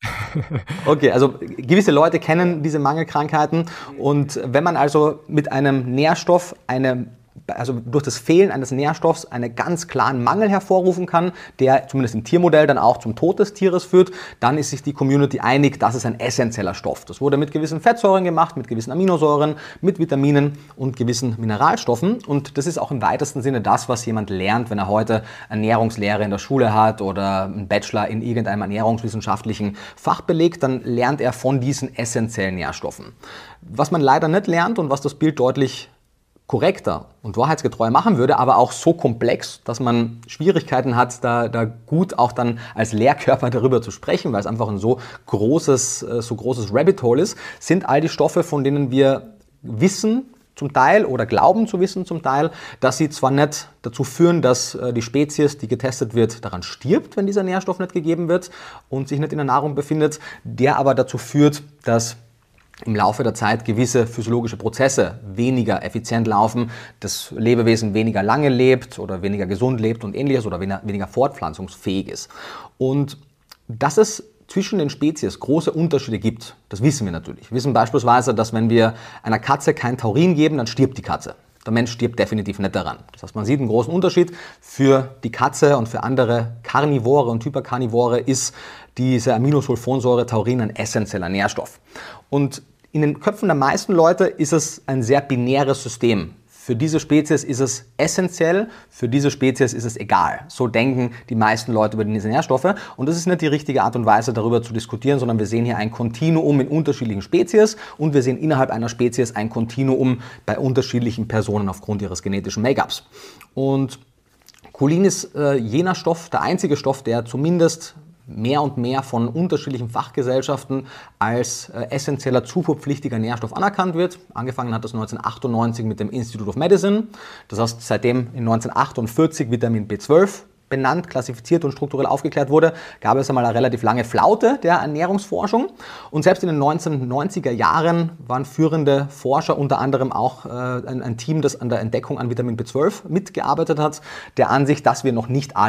Okay, also gewisse Leute kennen diese Mangelkrankheiten und wenn man also mit einem Nährstoff eine also durch das Fehlen eines Nährstoffs einen ganz klaren Mangel hervorrufen kann, der zumindest im Tiermodell dann auch zum Tod des Tieres führt, dann ist sich die Community einig, das ist ein essentieller Stoff. Das wurde mit gewissen Fettsäuren gemacht, mit gewissen Aminosäuren, mit Vitaminen und gewissen Mineralstoffen und das ist auch im weitesten Sinne das, was jemand lernt, wenn er heute Ernährungslehre in der Schule hat oder einen Bachelor in irgendeinem ernährungswissenschaftlichen Fach belegt, dann lernt er von diesen essentiellen Nährstoffen. Was man leider nicht lernt und was das Bild deutlich korrekter und wahrheitsgetreu machen würde, aber auch so komplex, dass man Schwierigkeiten hat, da, da gut auch dann als Lehrkörper darüber zu sprechen, weil es einfach ein so großes, so großes Rabbit Hole ist, sind all die Stoffe, von denen wir wissen, zum Teil oder glauben zu wissen zum Teil, dass sie zwar nicht dazu führen, dass die Spezies, die getestet wird, daran stirbt, wenn dieser Nährstoff nicht gegeben wird und sich nicht in der Nahrung befindet, der aber dazu führt, dass im Laufe der Zeit gewisse physiologische Prozesse weniger effizient laufen, das Lebewesen weniger lange lebt oder weniger gesund lebt und ähnliches oder weniger fortpflanzungsfähig ist. Und dass es zwischen den Spezies große Unterschiede gibt, das wissen wir natürlich. Wir wissen beispielsweise, dass wenn wir einer Katze kein Taurin geben, dann stirbt die Katze. Der Mensch stirbt definitiv nicht daran. Das heißt, man sieht einen großen Unterschied. Für die Katze und für andere Karnivore und Hyperkarnivore ist diese Aminosulfonsäure Taurin ein essentieller Nährstoff. Und in den Köpfen der meisten Leute ist es ein sehr binäres System. Für diese Spezies ist es essentiell, für diese Spezies ist es egal. So denken die meisten Leute über diese Nährstoffe. Und das ist nicht die richtige Art und Weise, darüber zu diskutieren, sondern wir sehen hier ein Kontinuum in unterschiedlichen Spezies und wir sehen innerhalb einer Spezies ein Kontinuum bei unterschiedlichen Personen aufgrund ihres genetischen Make-ups. Und Cholin ist äh, jener Stoff, der einzige Stoff, der zumindest mehr und mehr von unterschiedlichen Fachgesellschaften als äh, essentieller zufuhrpflichtiger Nährstoff anerkannt wird. Angefangen hat das neunzehnhundertachtundneunzig mit dem Institute of Medicine. Das heißt, seitdem in neunzehnhundertachtundvierzig Vitamin B zwölf benannt, klassifiziert und strukturell aufgeklärt wurde, gab es einmal eine relativ lange Flaute der Ernährungsforschung. Und selbst in den neunzehnhundertneunziger Jahren waren führende Forscher, unter anderem auch äh, ein, ein Team, das an der Entdeckung an Vitamin B zwölf mitgearbeitet hat, der Ansicht, dass wir noch nicht alle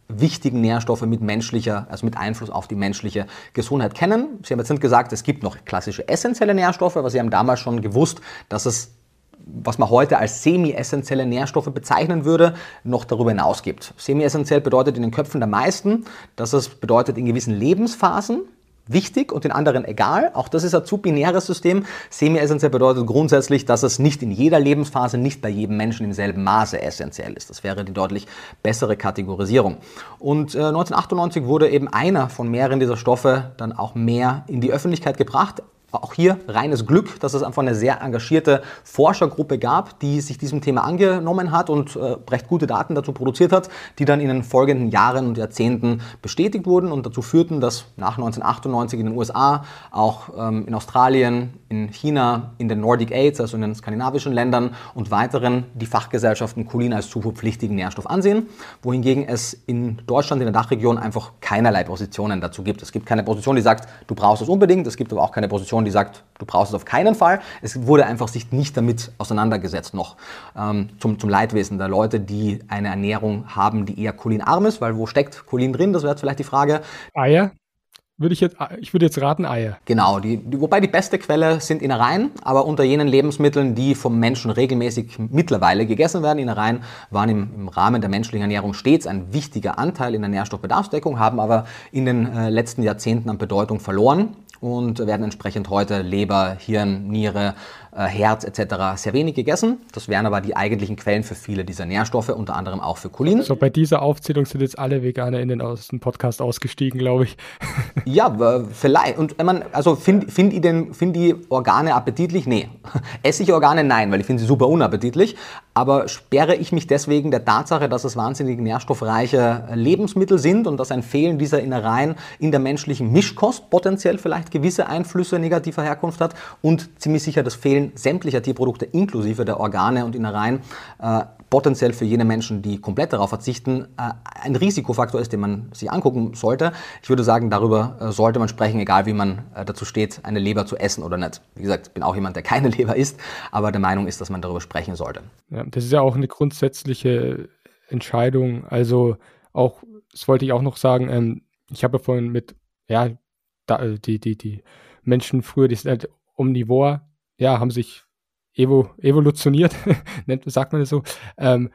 wichtigen Nährstoffe mit menschlicher, also mit Einfluss auf die menschliche Gesundheit kennen. Sie haben jetzt nicht gesagt, es gibt noch klassische essentielle Nährstoffe, aber Sie haben damals schon gewusst, dass es, was man heute als semi-essentielle Nährstoffe bezeichnen würde, noch darüber hinaus gibt. Semi-essentiell bedeutet in den Köpfen der meisten, dass es bedeutet in gewissen Lebensphasen wichtig und in anderen egal. Auch das ist ein zu binäres System. Semi-essentiell bedeutet grundsätzlich, dass es nicht in jeder Lebensphase, nicht bei jedem Menschen im selben Maße essentiell ist. Das wäre die deutlich bessere Kategorisierung. Und äh, neunzehnhundertachtundneunzig wurde eben einer von mehreren dieser Stoffe dann auch mehr in die Öffentlichkeit gebracht. Auch hier reines Glück, dass es einfach eine sehr engagierte Forschergruppe gab, die sich diesem Thema angenommen hat und äh, recht gute Daten dazu produziert hat, die dann in den folgenden Jahren und Jahrzehnten bestätigt wurden und dazu führten, dass nach neunzehnhundertachtundneunzig in den U S A, auch ähm, in Australien, in China, in den Nordic Aids, also in den skandinavischen Ländern und weiteren die Fachgesellschaften Cholin als zufuhrpflichtigen Nährstoff ansehen, wohingegen es in Deutschland, in der Dachregion einfach keinerlei Positionen dazu gibt. Es gibt keine Position, die sagt, du brauchst es unbedingt, es gibt aber auch keine Position, die sagt, du brauchst es auf keinen Fall. Es wurde einfach sich nicht damit auseinandergesetzt noch ähm, zum, zum Leidwesen der Leute, die eine Ernährung haben, die eher cholinarm ist, weil wo steckt Cholin drin? Das wäre jetzt vielleicht die Frage. Eier? Würde ich, jetzt, ich würde jetzt raten Eier. Genau, die, die, wobei die beste Quelle sind Innereien, aber unter jenen Lebensmitteln, die vom Menschen regelmäßig mittlerweile gegessen werden. Innereien waren im, im Rahmen der menschlichen Ernährung stets ein wichtiger Anteil in der Nährstoffbedarfsdeckung, haben aber in den äh, letzten Jahrzehnten an Bedeutung verloren und werden entsprechend heute Leber, Hirn, Niere, äh, Herz et cetera sehr wenig gegessen. Das wären aber die eigentlichen Quellen für viele dieser Nährstoffe, unter anderem auch für Cholin. So, bei dieser Aufzählung sind jetzt alle VeganerInnen aus dem Podcast ausgestiegen, glaube ich. Ja, äh, vielleicht. Und äh, man, also finde find ich, den, find die Organe appetitlich? Nee. Esse ich Organe? Nein, weil ich finde sie super unappetitlich. Aber sperre ich mich deswegen der Tatsache, dass es wahnsinnig nährstoffreiche Lebensmittel sind und dass ein Fehlen dieser Innereien in der menschlichen Mischkost potenziell vielleicht gewisse Einflüsse negativer Herkunft hat und ziemlich sicher das Fehlen sämtlicher Tierprodukte inklusive der Organe und Innereien äh, potenziell für jene Menschen, die komplett darauf verzichten, äh, ein Risikofaktor ist, den man sich angucken sollte. Ich würde sagen, darüber äh, sollte man sprechen, egal wie man äh, dazu steht, eine Leber zu essen oder nicht. Wie gesagt, ich bin auch jemand, der keine Leber isst, aber der Meinung ist, dass man darüber sprechen sollte. Ja, das ist ja auch eine grundsätzliche Entscheidung. Also auch, das wollte ich auch noch sagen, ähm, ich habe ja vorhin mit, ja, da, die, die, die Menschen früher, die sind halt omnivor, ja, haben sich evo, evolutioniert, nennt, sagt man das so. Ähm,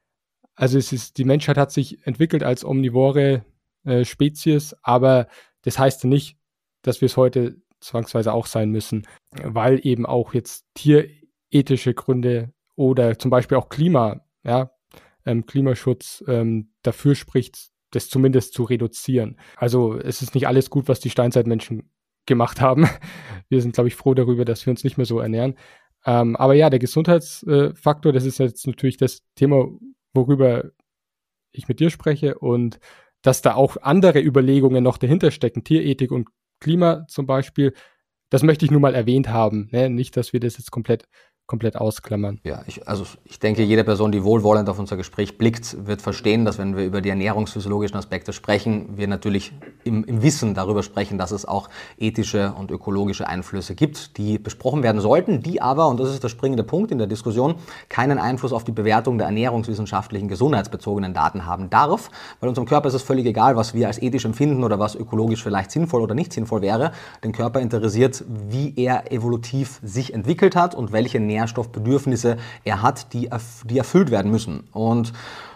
also es ist, die Menschheit hat sich entwickelt als omnivore äh, Spezies, aber das heißt nicht, dass wir es heute zwangsweise auch sein müssen, weil eben auch jetzt tierethische Gründe oder zum Beispiel auch Klima, ja, ähm, Klimaschutz ähm, dafür spricht, das zumindest zu reduzieren. Also es ist nicht alles gut, was die Steinzeitmenschen gemacht haben. Wir sind, glaube ich, froh darüber, dass wir uns nicht mehr so ernähren. Ähm, aber ja, der Gesundheitsfaktor, das ist jetzt natürlich das Thema, worüber ich mit dir spreche und dass da auch andere Überlegungen noch dahinter stecken, Tierethik und Klima zum Beispiel, das möchte ich nur mal erwähnt haben. Ne? Nicht, dass wir das jetzt komplett komplett ausklammern. Ja, ich, also ich denke, jede Person, die wohlwollend auf unser Gespräch blickt, wird verstehen, dass wenn wir über die ernährungsphysiologischen Aspekte sprechen, wir natürlich im, im Wissen darüber sprechen, dass es auch ethische und ökologische Einflüsse gibt, die besprochen werden sollten, die aber, und das ist der springende Punkt in der Diskussion, keinen Einfluss auf die Bewertung der ernährungswissenschaftlichen gesundheitsbezogenen Daten haben darf, weil unserem Körper ist es völlig egal, was wir als ethisch empfinden oder was ökologisch vielleicht sinnvoll oder nicht sinnvoll wäre. Den Körper interessiert, wie er evolutiv sich entwickelt hat und welche Nährstoffbedürfnisse er hat, die, die erfüllt werden müssen. Und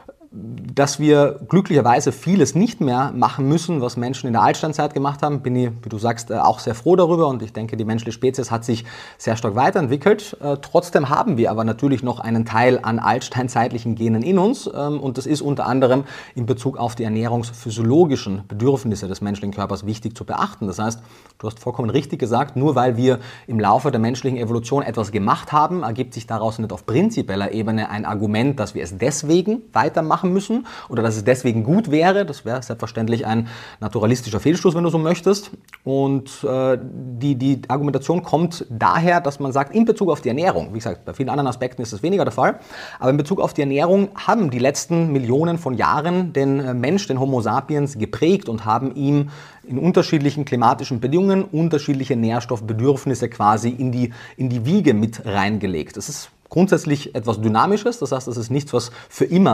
dass wir glücklicherweise vieles nicht mehr machen müssen, was Menschen in der Altsteinzeit gemacht haben, bin ich, wie du sagst, auch sehr froh darüber und ich denke, die menschliche Spezies hat sich sehr stark weiterentwickelt. Trotzdem haben wir aber natürlich noch einen Teil an altsteinzeitlichen Genen in uns und das ist unter anderem in Bezug auf die ernährungsphysiologischen Bedürfnisse des menschlichen Körpers wichtig zu beachten. Das heißt, du hast vollkommen richtig gesagt, nur weil wir im Laufe der menschlichen Evolution etwas gemacht haben, ergibt sich daraus nicht auf prinzipieller Ebene ein Argument, dass wir es deswegen weitermachen müssen oder dass es deswegen gut wäre. Das wäre selbstverständlich ein naturalistischer Fehlschluss, wenn du so möchtest. Und äh, die, die Argumentation kommt daher, dass man sagt, in Bezug auf die Ernährung, wie gesagt, bei vielen anderen Aspekten ist das weniger der Fall, aber in Bezug auf die Ernährung haben die letzten Millionen von Jahren den äh, Mensch, den Homo sapiens, geprägt und haben ihm in unterschiedlichen klimatischen Bedingungen unterschiedliche Nährstoffbedürfnisse quasi in die, in die Wiege mit reingelegt. Das ist grundsätzlich etwas Dynamisches, das heißt, das ist nichts, was für immer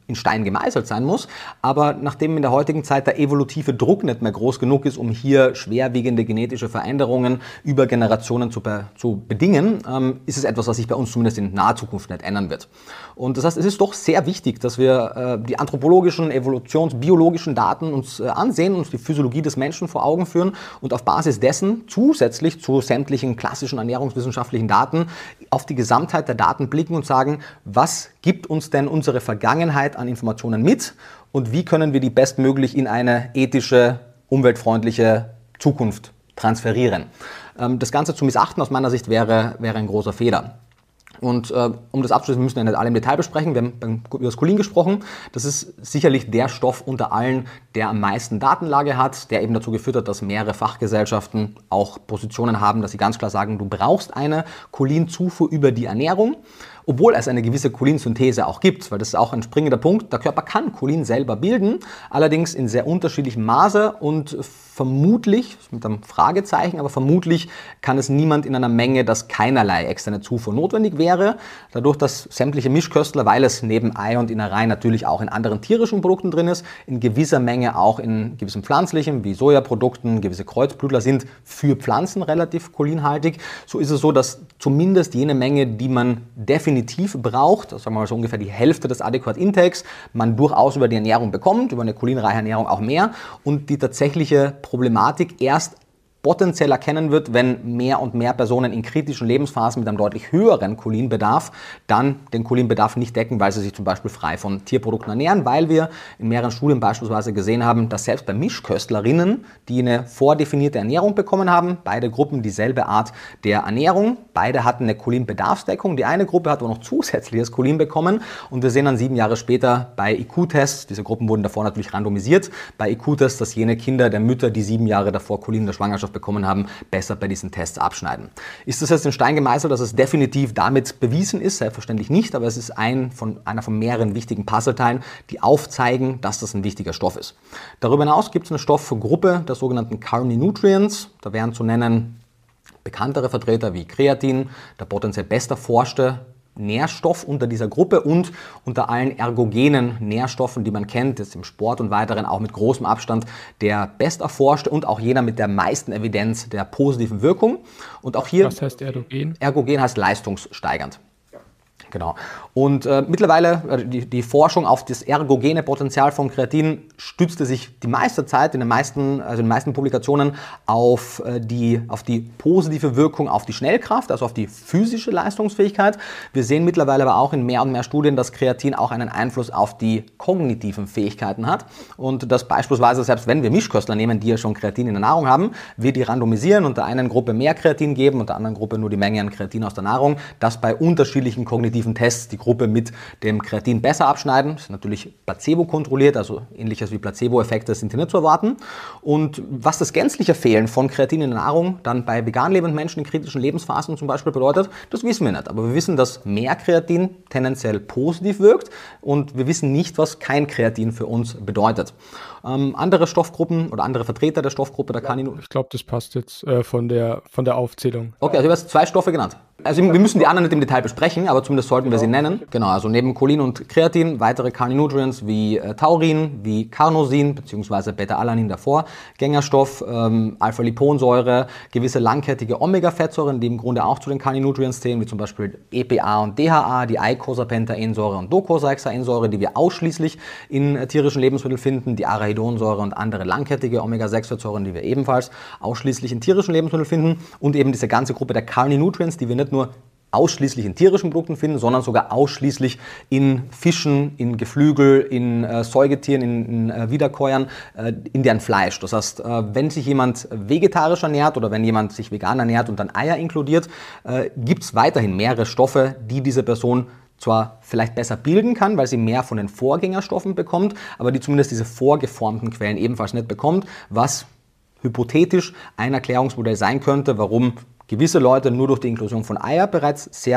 in Stein gemeißelt sein muss. Aber nachdem in der heutigen Zeit der evolutive Druck nicht mehr groß genug ist, um hier schwerwiegende genetische Veränderungen über Generationen zu, be- zu bedingen, ähm, ist es etwas, was sich bei uns zumindest in naher Zukunft nicht ändern wird. Und das heißt, es ist doch sehr wichtig, dass wir äh, die anthropologischen, evolutionsbiologischen Daten uns äh, ansehen, uns die Physiologie des Menschen vor Augen führen und auf Basis dessen zusätzlich zu sämtlichen klassischen ernährungswissenschaftlichen Daten auf die Gesamtheit der Daten blicken und sagen, was gibt uns denn unsere Vergangenheit an Informationen mit und wie können wir die bestmöglich in eine ethische, umweltfreundliche Zukunft transferieren. Ähm, das Ganze zu missachten aus meiner Sicht wäre, wäre ein großer Fehler. Und äh, um das abzuschließen, wir müssen ja nicht alle im Detail besprechen. Wir haben beim, über das Cholin gesprochen. Das ist sicherlich der Stoff unter allen, der am meisten Datenlage hat, der eben dazu geführt hat, dass mehrere Fachgesellschaften auch Positionen haben, dass sie ganz klar sagen, du brauchst eine Cholinzufuhr über die Ernährung. Obwohl es eine gewisse Cholinsynthese auch gibt, weil das ist auch ein springender Punkt. Der Körper kann Cholin selber bilden, allerdings in sehr unterschiedlichem Maße und vermutlich, mit einem Fragezeichen, aber vermutlich kann es niemand in einer Menge, dass keinerlei externe Zufuhr notwendig wäre. Dadurch, dass sämtliche Mischköstler, weil es neben Ei und Innereien natürlich auch in anderen tierischen Produkten drin ist, in gewisser Menge auch in gewissen pflanzlichen, wie Sojaprodukten, gewisse Kreuzblütler sind für Pflanzen relativ cholinhaltig. So ist es so, dass zumindest jene Menge, die man definitiv braucht, sagen wir mal so ungefähr die Hälfte des Adequate Intakes, man durchaus über die Ernährung bekommt, über eine cholinreiche Ernährung auch mehr und die tatsächliche Problematik erst potenziell erkennen wird, wenn mehr und mehr Personen in kritischen Lebensphasen mit einem deutlich höheren Cholinbedarf dann den Cholinbedarf nicht decken, weil sie sich zum Beispiel frei von Tierprodukten ernähren, weil wir in mehreren Studien beispielsweise gesehen haben, dass selbst bei Mischköstlerinnen, die eine vordefinierte Ernährung bekommen haben, beide Gruppen dieselbe Art der Ernährung, beide hatten eine Cholinbedarfsdeckung, die eine Gruppe hat aber noch zusätzliches Cholin bekommen und wir sehen dann sieben Jahre später bei I Q-Tests, diese Gruppen wurden davor natürlich randomisiert, bei I Q-Tests, dass jene Kinder der Mütter, die sieben Jahre davor Cholin in der Schwangerschaft bekommen haben, besser bei diesen Tests abschneiden. Ist das jetzt in Stein gemeißelt, dass es definitiv damit bewiesen ist? Selbstverständlich nicht, aber es ist ein von, einer von mehreren wichtigen Puzzleteilen, die aufzeigen, dass das ein wichtiger Stoff ist. Darüber hinaus gibt es eine Stoffgruppe der sogenannten Carninutrients. Da wären zu nennen bekanntere Vertreter wie Kreatin, der potenziell best erforschte Nährstoff unter dieser Gruppe und unter allen ergogenen Nährstoffen, die man kennt, jetzt im Sport und weiteren auch mit großem Abstand der best erforschte und auch jener mit der meisten Evidenz der positiven Wirkung. Und auch hier, was heißt ergogen? Ergogen heißt leistungssteigernd. Genau. Und äh, mittlerweile, äh, die, die Forschung auf das ergogene Potenzial von Kreatin stützte sich die meiste Zeit, in den meisten, also in den meisten Publikationen, auf, äh, die, auf die positive Wirkung auf die Schnellkraft, also auf die physische Leistungsfähigkeit. Wir sehen mittlerweile aber auch in mehr und mehr Studien, dass Kreatin auch einen Einfluss auf die kognitiven Fähigkeiten hat. Und dass beispielsweise, selbst wenn wir Mischköstler nehmen, die ja schon Kreatin in der Nahrung haben, wir die randomisieren und der einen Gruppe mehr Kreatin geben und der anderen Gruppe nur die Menge an Kreatin aus der Nahrung, dass bei unterschiedlichen kognitiven Tests die Gruppe mit dem Kreatin besser abschneiden. Das ist natürlich Placebo kontrolliert, also ähnliches wie Placebo-Effekte sind hier nicht zu erwarten. Und was das gänzliche Fehlen von Kreatin in der Nahrung dann bei vegan lebenden Menschen in kritischen Lebensphasen zum Beispiel bedeutet, das wissen wir nicht. Aber wir wissen, dass mehr Kreatin tendenziell positiv wirkt und wir wissen nicht, was kein Kreatin für uns bedeutet. Ähm, andere Stoffgruppen oder andere Vertreter der Stoffgruppe der Carninutrients. Ich glaube, das passt jetzt äh, von der, von der Aufzählung. Okay, also du hast zwei Stoffe genannt. Also wir müssen die anderen nicht im Detail besprechen, aber zumindest sollten wir sie nennen. Genau, also neben Cholin und Kreatin weitere Carninutrients wie äh, Taurin, wie Carnosin bzw. Beta-Alanin, der Vorgängerstoff, ähm, Alpha-Liponsäure, gewisse langkettige Omega-Fettsäuren, die im Grunde auch zu den Carninutrients zählen, wie zum Beispiel E P A und D H A, die Eicosapentaensäure und Docosahexaensäure, die wir ausschließlich in äh, tierischen Lebensmitteln finden, die Arachidonsäure und andere langkettige Omega sechs Fettsäuren, die wir ebenfalls ausschließlich in tierischen Lebensmitteln finden und eben diese ganze Gruppe der Carninutrients, die wir nicht nur ausschließlich in tierischen Produkten finden, sondern sogar ausschließlich in Fischen, in Geflügel, in äh, Säugetieren, in, in äh, Wiederkäuern, äh, in deren Fleisch. Das heißt, äh, wenn sich jemand vegetarisch ernährt oder wenn jemand sich vegan ernährt und dann Eier inkludiert, äh, gibt es weiterhin mehrere Stoffe, die diese Person zwar vielleicht besser bilden kann, weil sie mehr von den Vorgängerstoffen bekommt, aber die zumindest diese vorgeformten Quellen ebenfalls nicht bekommt, was hypothetisch ein Erklärungsmodell sein könnte, warum gewisse Leute nur durch die Inklusion von Eier bereits sehr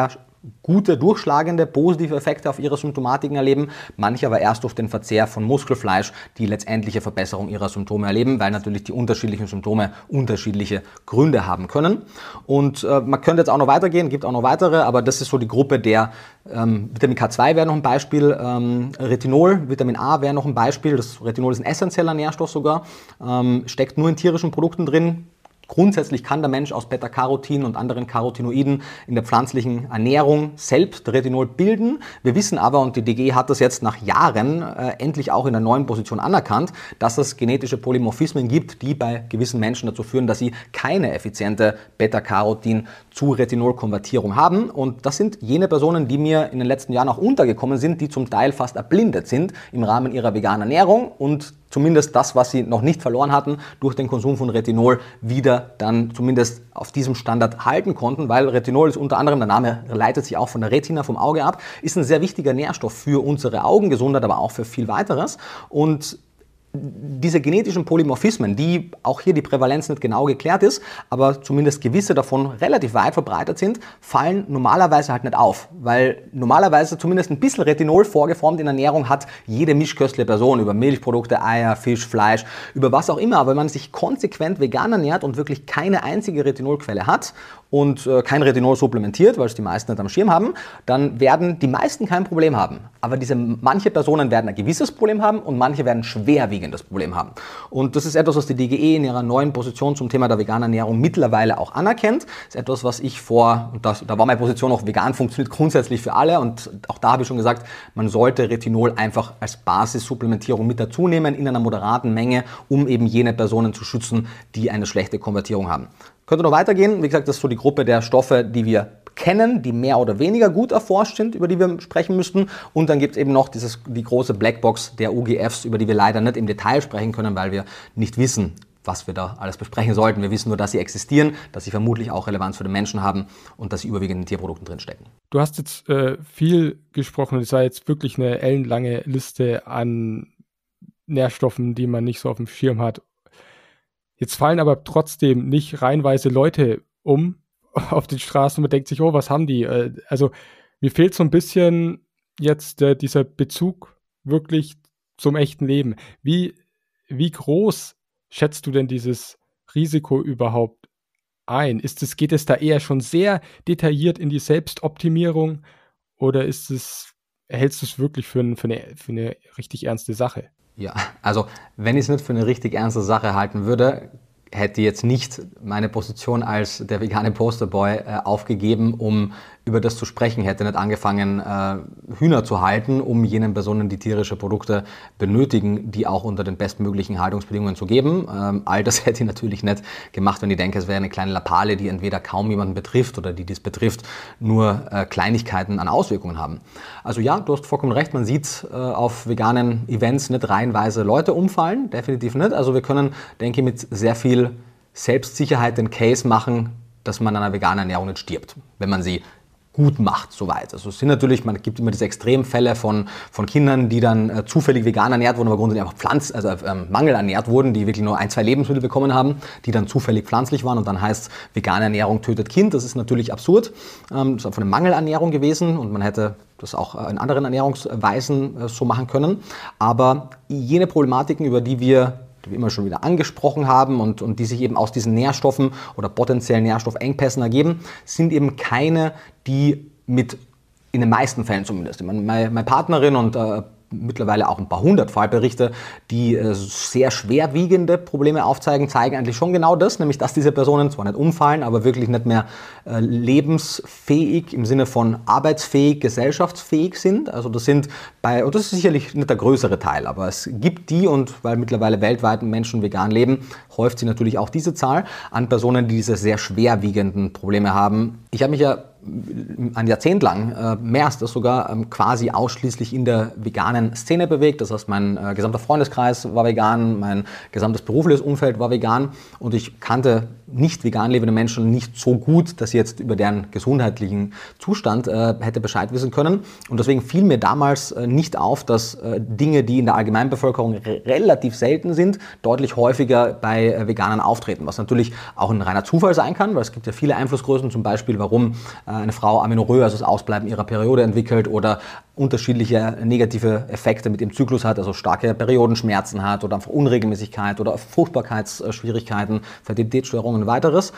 gute, durchschlagende, positive Effekte auf ihre Symptomatiken erleben, manche aber erst durch den Verzehr von Muskelfleisch die letztendliche Verbesserung ihrer Symptome erleben, weil natürlich die unterschiedlichen Symptome unterschiedliche Gründe haben können. Und äh, man könnte jetzt auch noch weitergehen, gibt auch noch weitere, aber das ist so die Gruppe der ähm, Vitamin K zwei wäre noch ein Beispiel, ähm, Retinol, Vitamin A wäre noch ein Beispiel, das Retinol ist ein essentieller Nährstoff sogar, ähm, steckt nur in tierischen Produkten drin. Grundsätzlich kann der Mensch aus Beta-Carotin und anderen Carotinoiden in der pflanzlichen Ernährung selbst Retinol bilden. Wir wissen aber, und die D G E hat das jetzt nach Jahren äh, endlich auch in der neuen Position anerkannt, dass es genetische Polymorphismen gibt, die bei gewissen Menschen dazu führen, dass sie keine effiziente Beta-Carotin zu Retinol-Konvertierung haben. Und das sind jene Personen, die mir in den letzten Jahren auch untergekommen sind, die zum Teil fast erblindet sind im Rahmen ihrer veganen Ernährung und zumindest das, was sie noch nicht verloren hatten, durch den Konsum von Retinol wieder dann zumindest auf diesem Standard halten konnten, weil Retinol ist unter anderem, der Name leitet sich auch von der Retina, vom Auge ab, ist ein sehr wichtiger Nährstoff für unsere Augengesundheit, aber auch für viel weiteres. Und diese genetischen Polymorphismen, die auch hier die Prävalenz nicht genau geklärt ist, aber zumindest gewisse davon relativ weit verbreitet sind, fallen normalerweise halt nicht auf, weil normalerweise zumindest ein bisschen Retinol vorgeformt in Ernährung hat jede mischköstliche Person über Milchprodukte, Eier, Fisch, Fleisch, über was auch immer. Aber wenn man sich konsequent vegan ernährt und wirklich keine einzige Retinolquelle hat und äh, kein Retinol supplementiert, weil es die meisten nicht am Schirm haben, dann werden die meisten kein Problem haben. Aber diese manche Personen werden ein gewisses Problem haben und manche werden schwerwiegendes Problem haben. Und das ist etwas, was die D G E in ihrer neuen Position zum Thema der veganen Ernährung mittlerweile auch anerkennt. Das ist etwas, was ich vor, und das, da war meine Position auch, vegan funktioniert grundsätzlich für alle, und auch da habe ich schon gesagt, man sollte Retinol einfach als Basissupplementierung mit dazu nehmen in einer moderaten Menge, um eben jene Personen zu schützen, die eine schlechte Konvertierung haben. Könnte noch weitergehen. Wie gesagt, das ist so die Gruppe der Stoffe, die wir kennen, die mehr oder weniger gut erforscht sind, über die wir sprechen müssten. Und dann gibt es eben noch dieses, die große Blackbox der U G Fs, über die wir leider nicht im Detail sprechen können, weil wir nicht wissen, was wir da alles besprechen sollten. Wir wissen nur, dass sie existieren, dass sie vermutlich auch Relevanz für den Menschen haben und dass sie überwiegend in Tierprodukten drinstecken. Du hast jetzt äh, viel gesprochen und es war jetzt wirklich eine ellenlange Liste an Nährstoffen, die man nicht so auf dem Schirm hat. Jetzt fallen aber trotzdem nicht reihenweise Leute um auf den Straßen und man denkt sich, oh, was haben die? Also mir fehlt so ein bisschen jetzt äh, dieser Bezug wirklich zum echten Leben. Wie, wie groß schätzt du denn dieses Risiko überhaupt ein? Ist es, geht es da eher schon sehr detailliert in die Selbstoptimierung oder ist es, hältst du es wirklich für, ein, für, eine, für eine richtig ernste Sache? Ja, also wenn ich es nicht für eine richtig ernste Sache halten würde, hätte jetzt nicht meine Position als der vegane Posterboy äh, aufgegeben, um über das zu sprechen, hätte nicht angefangen, äh, Hühner zu halten, um jenen Personen, die tierische Produkte benötigen, die auch unter den bestmöglichen Haltungsbedingungen zu geben. Ähm, all das hätte ich natürlich nicht gemacht, wenn ich denke, es wäre eine kleine Lappale, die entweder kaum jemanden betrifft oder die dies betrifft, nur äh, Kleinigkeiten an Auswirkungen haben. Also ja, du hast vollkommen recht, man sieht äh, auf veganen Events nicht reihenweise Leute umfallen, definitiv nicht. Also wir können, denke ich, mit sehr viel Selbstsicherheit den Case machen, dass man an einer veganen Ernährung nicht stirbt, wenn man sie gut macht, soweit. Also es sind natürlich, man gibt immer diese Extremfälle von, von Kindern, die dann äh, zufällig vegan ernährt wurden, aber grundsätzlich einfach Pflanz, also ähm, mangelernährt wurden, die wirklich nur ein, zwei Lebensmittel bekommen haben, die dann zufällig pflanzlich waren und dann heißt, vegane Ernährung tötet Kind. Das ist natürlich absurd. Ähm, das ist einfach eine Mangelernährung gewesen und man hätte das auch in anderen Ernährungsweisen äh, so machen können. Aber jene Problematiken, über die wir die wir immer schon wieder angesprochen haben und, und die sich eben aus diesen Nährstoffen oder potenziellen Nährstoffengpässen ergeben, sind eben keine, die mit, in den meisten Fällen zumindest, meine, meine Partnerin und äh, mittlerweile auch ein paar hundert Fallberichte, die äh, sehr schwerwiegende Probleme aufzeigen, zeigen eigentlich schon genau das, nämlich dass diese Personen zwar nicht umfallen, aber wirklich nicht mehr äh, lebensfähig im Sinne von arbeitsfähig, gesellschaftsfähig sind. Also das sind bei, und das ist sicherlich nicht der größere Teil, aber es gibt die, und weil mittlerweile weltweit Menschen vegan leben, häuft sich natürlich auch diese Zahl an Personen, die diese sehr schwerwiegenden Probleme haben. Ich habe mich ja ein Jahrzehnt lang, äh, mehr als das sogar, ähm, quasi ausschließlich in der veganen Szene bewegt. Das heißt, mein äh, gesamter Freundeskreis war vegan, mein gesamtes berufliches Umfeld war vegan und ich kannte nicht vegan lebenden Menschen nicht so gut, dass ich jetzt über deren gesundheitlichen Zustand äh, hätte Bescheid wissen können. Und deswegen fiel mir damals äh, nicht auf, dass äh, Dinge, die in der Allgemeinbevölkerung re- relativ selten sind, deutlich häufiger bei äh, Veganern auftreten. Was natürlich auch ein reiner Zufall sein kann, weil es gibt ja viele Einflussgrößen, zum Beispiel, warum äh, eine Frau Amenorrhoe, also das Ausbleiben ihrer Periode entwickelt, oder unterschiedliche negative Effekte mit dem Zyklus hat, also starke Periodenschmerzen hat oder einfach Unregelmäßigkeit oder Fruchtbarkeitsschwierigkeiten, Fertilitätsstörungen und weiteres.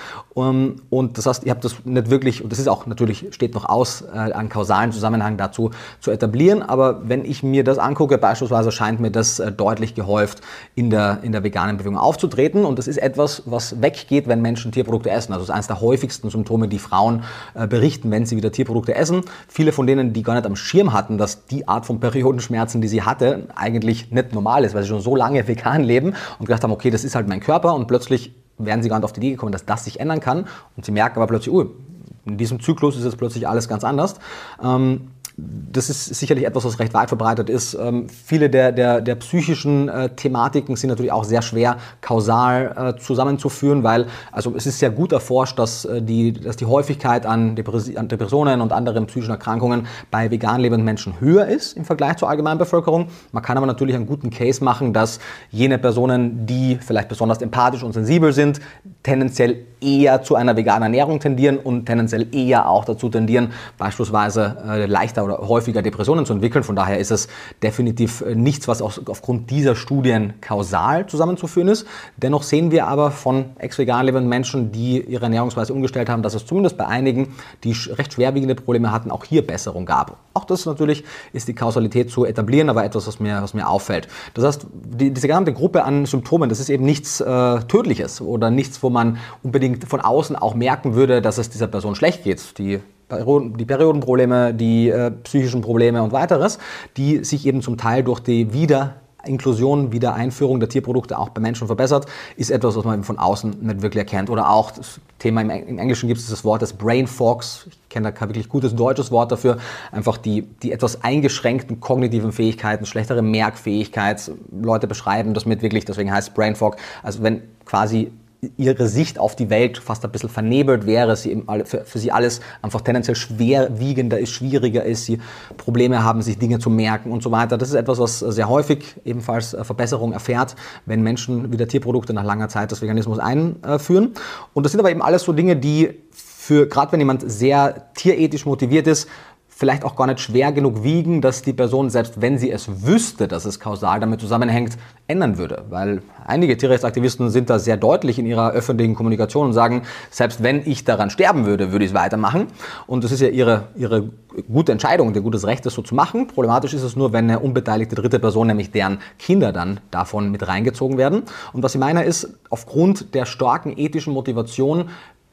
Und das heißt, ihr habt das nicht wirklich, und das ist auch natürlich, steht noch aus, einen kausalen Zusammenhang dazu zu etablieren, aber wenn ich mir das angucke, beispielsweise scheint mir das deutlich gehäuft in der, in der veganen Bewegung aufzutreten, und das ist etwas, was weggeht, wenn Menschen Tierprodukte essen. Also das ist eines der häufigsten Symptome, die Frauen berichten, wenn sie wieder Tierprodukte essen. Viele von denen, die gar nicht am Schirm hatten, dass die Art von Periodenschmerzen, die sie hatte, eigentlich nicht normal ist, weil sie schon so lange vegan leben und gedacht haben, okay, das ist halt mein Körper, und plötzlich wären sie gar nicht auf die Idee gekommen, dass das sich ändern kann, und sie merken aber plötzlich, oh, in diesem Zyklus ist jetzt plötzlich alles ganz anders. Ähm, Das ist sicherlich etwas, was recht weit verbreitet ist. Ähm, viele der, der, der psychischen äh, Thematiken sind natürlich auch sehr schwer kausal äh, zusammenzuführen, weil also es ist sehr gut erforscht, dass, äh, die, dass die Häufigkeit an, Depress- an Depressionen und anderen psychischen Erkrankungen bei vegan lebenden Menschen höher ist im Vergleich zur Allgemeinbevölkerung. Man kann aber natürlich einen guten Case machen, dass jene Personen, die vielleicht besonders empathisch und sensibel sind, tendenziell eher zu einer veganen Ernährung tendieren und tendenziell eher auch dazu tendieren, beispielsweise äh, leichter oder häufiger Depressionen zu entwickeln. Von daher ist es definitiv nichts, was aus, aufgrund dieser Studien kausal zusammenzuführen ist. Dennoch sehen wir aber von ex-vegan lebenden Menschen, die ihre Ernährungsweise umgestellt haben, dass es zumindest bei einigen, die recht schwerwiegende Probleme hatten, auch hier Besserung gab. Auch das natürlich ist die Kausalität zu etablieren, aber etwas, was mir, was mir auffällt. Das heißt, die, diese gesamte Gruppe an Symptomen, das ist eben nichts äh, Tödliches oder nichts, wo man unbedingt von außen auch merken würde, dass es dieser Person schlecht geht. Die die Periodenprobleme, die äh, psychischen Probleme und weiteres, die sich eben zum Teil durch die Wiederinklusion, Wiedereinführung der Tierprodukte auch bei Menschen verbessert, ist etwas, was man eben von außen nicht wirklich erkennt. Oder auch das Thema, im, im Englischen gibt es das Wort des Brain Fogs, ich kenne da kein wirklich gutes deutsches Wort dafür, einfach die, die etwas eingeschränkten kognitiven Fähigkeiten, schlechtere Merkfähigkeit, Leute beschreiben das mit wirklich, deswegen heißt es Brain Fog, also wenn quasi ihre Sicht auf die Welt fast ein bisschen vernebelt wäre, sie eben für, für sie alles einfach tendenziell schwerwiegender ist, schwieriger ist, sie Probleme haben, sich Dinge zu merken und so weiter. Das ist etwas, was sehr häufig ebenfalls Verbesserung erfährt, wenn Menschen wieder Tierprodukte nach langer Zeit des Veganismus einführen. Und das sind aber eben alles so Dinge, die für, gerade wenn jemand sehr tierethisch motiviert ist, vielleicht auch gar nicht schwer genug wiegen, dass die Person, selbst wenn sie es wüsste, dass es kausal damit zusammenhängt, ändern würde. Weil einige Tierrechtsaktivisten sind da sehr deutlich in ihrer öffentlichen Kommunikation und sagen, selbst wenn ich daran sterben würde, würde ich es weitermachen. Und das ist ja ihre, ihre gute Entscheidung und ihr gutes Recht, das so zu machen. Problematisch ist es nur, wenn eine unbeteiligte dritte Person, nämlich deren Kinder, dann davon mit reingezogen werden. Und was ich meine ist, aufgrund der starken ethischen Motivation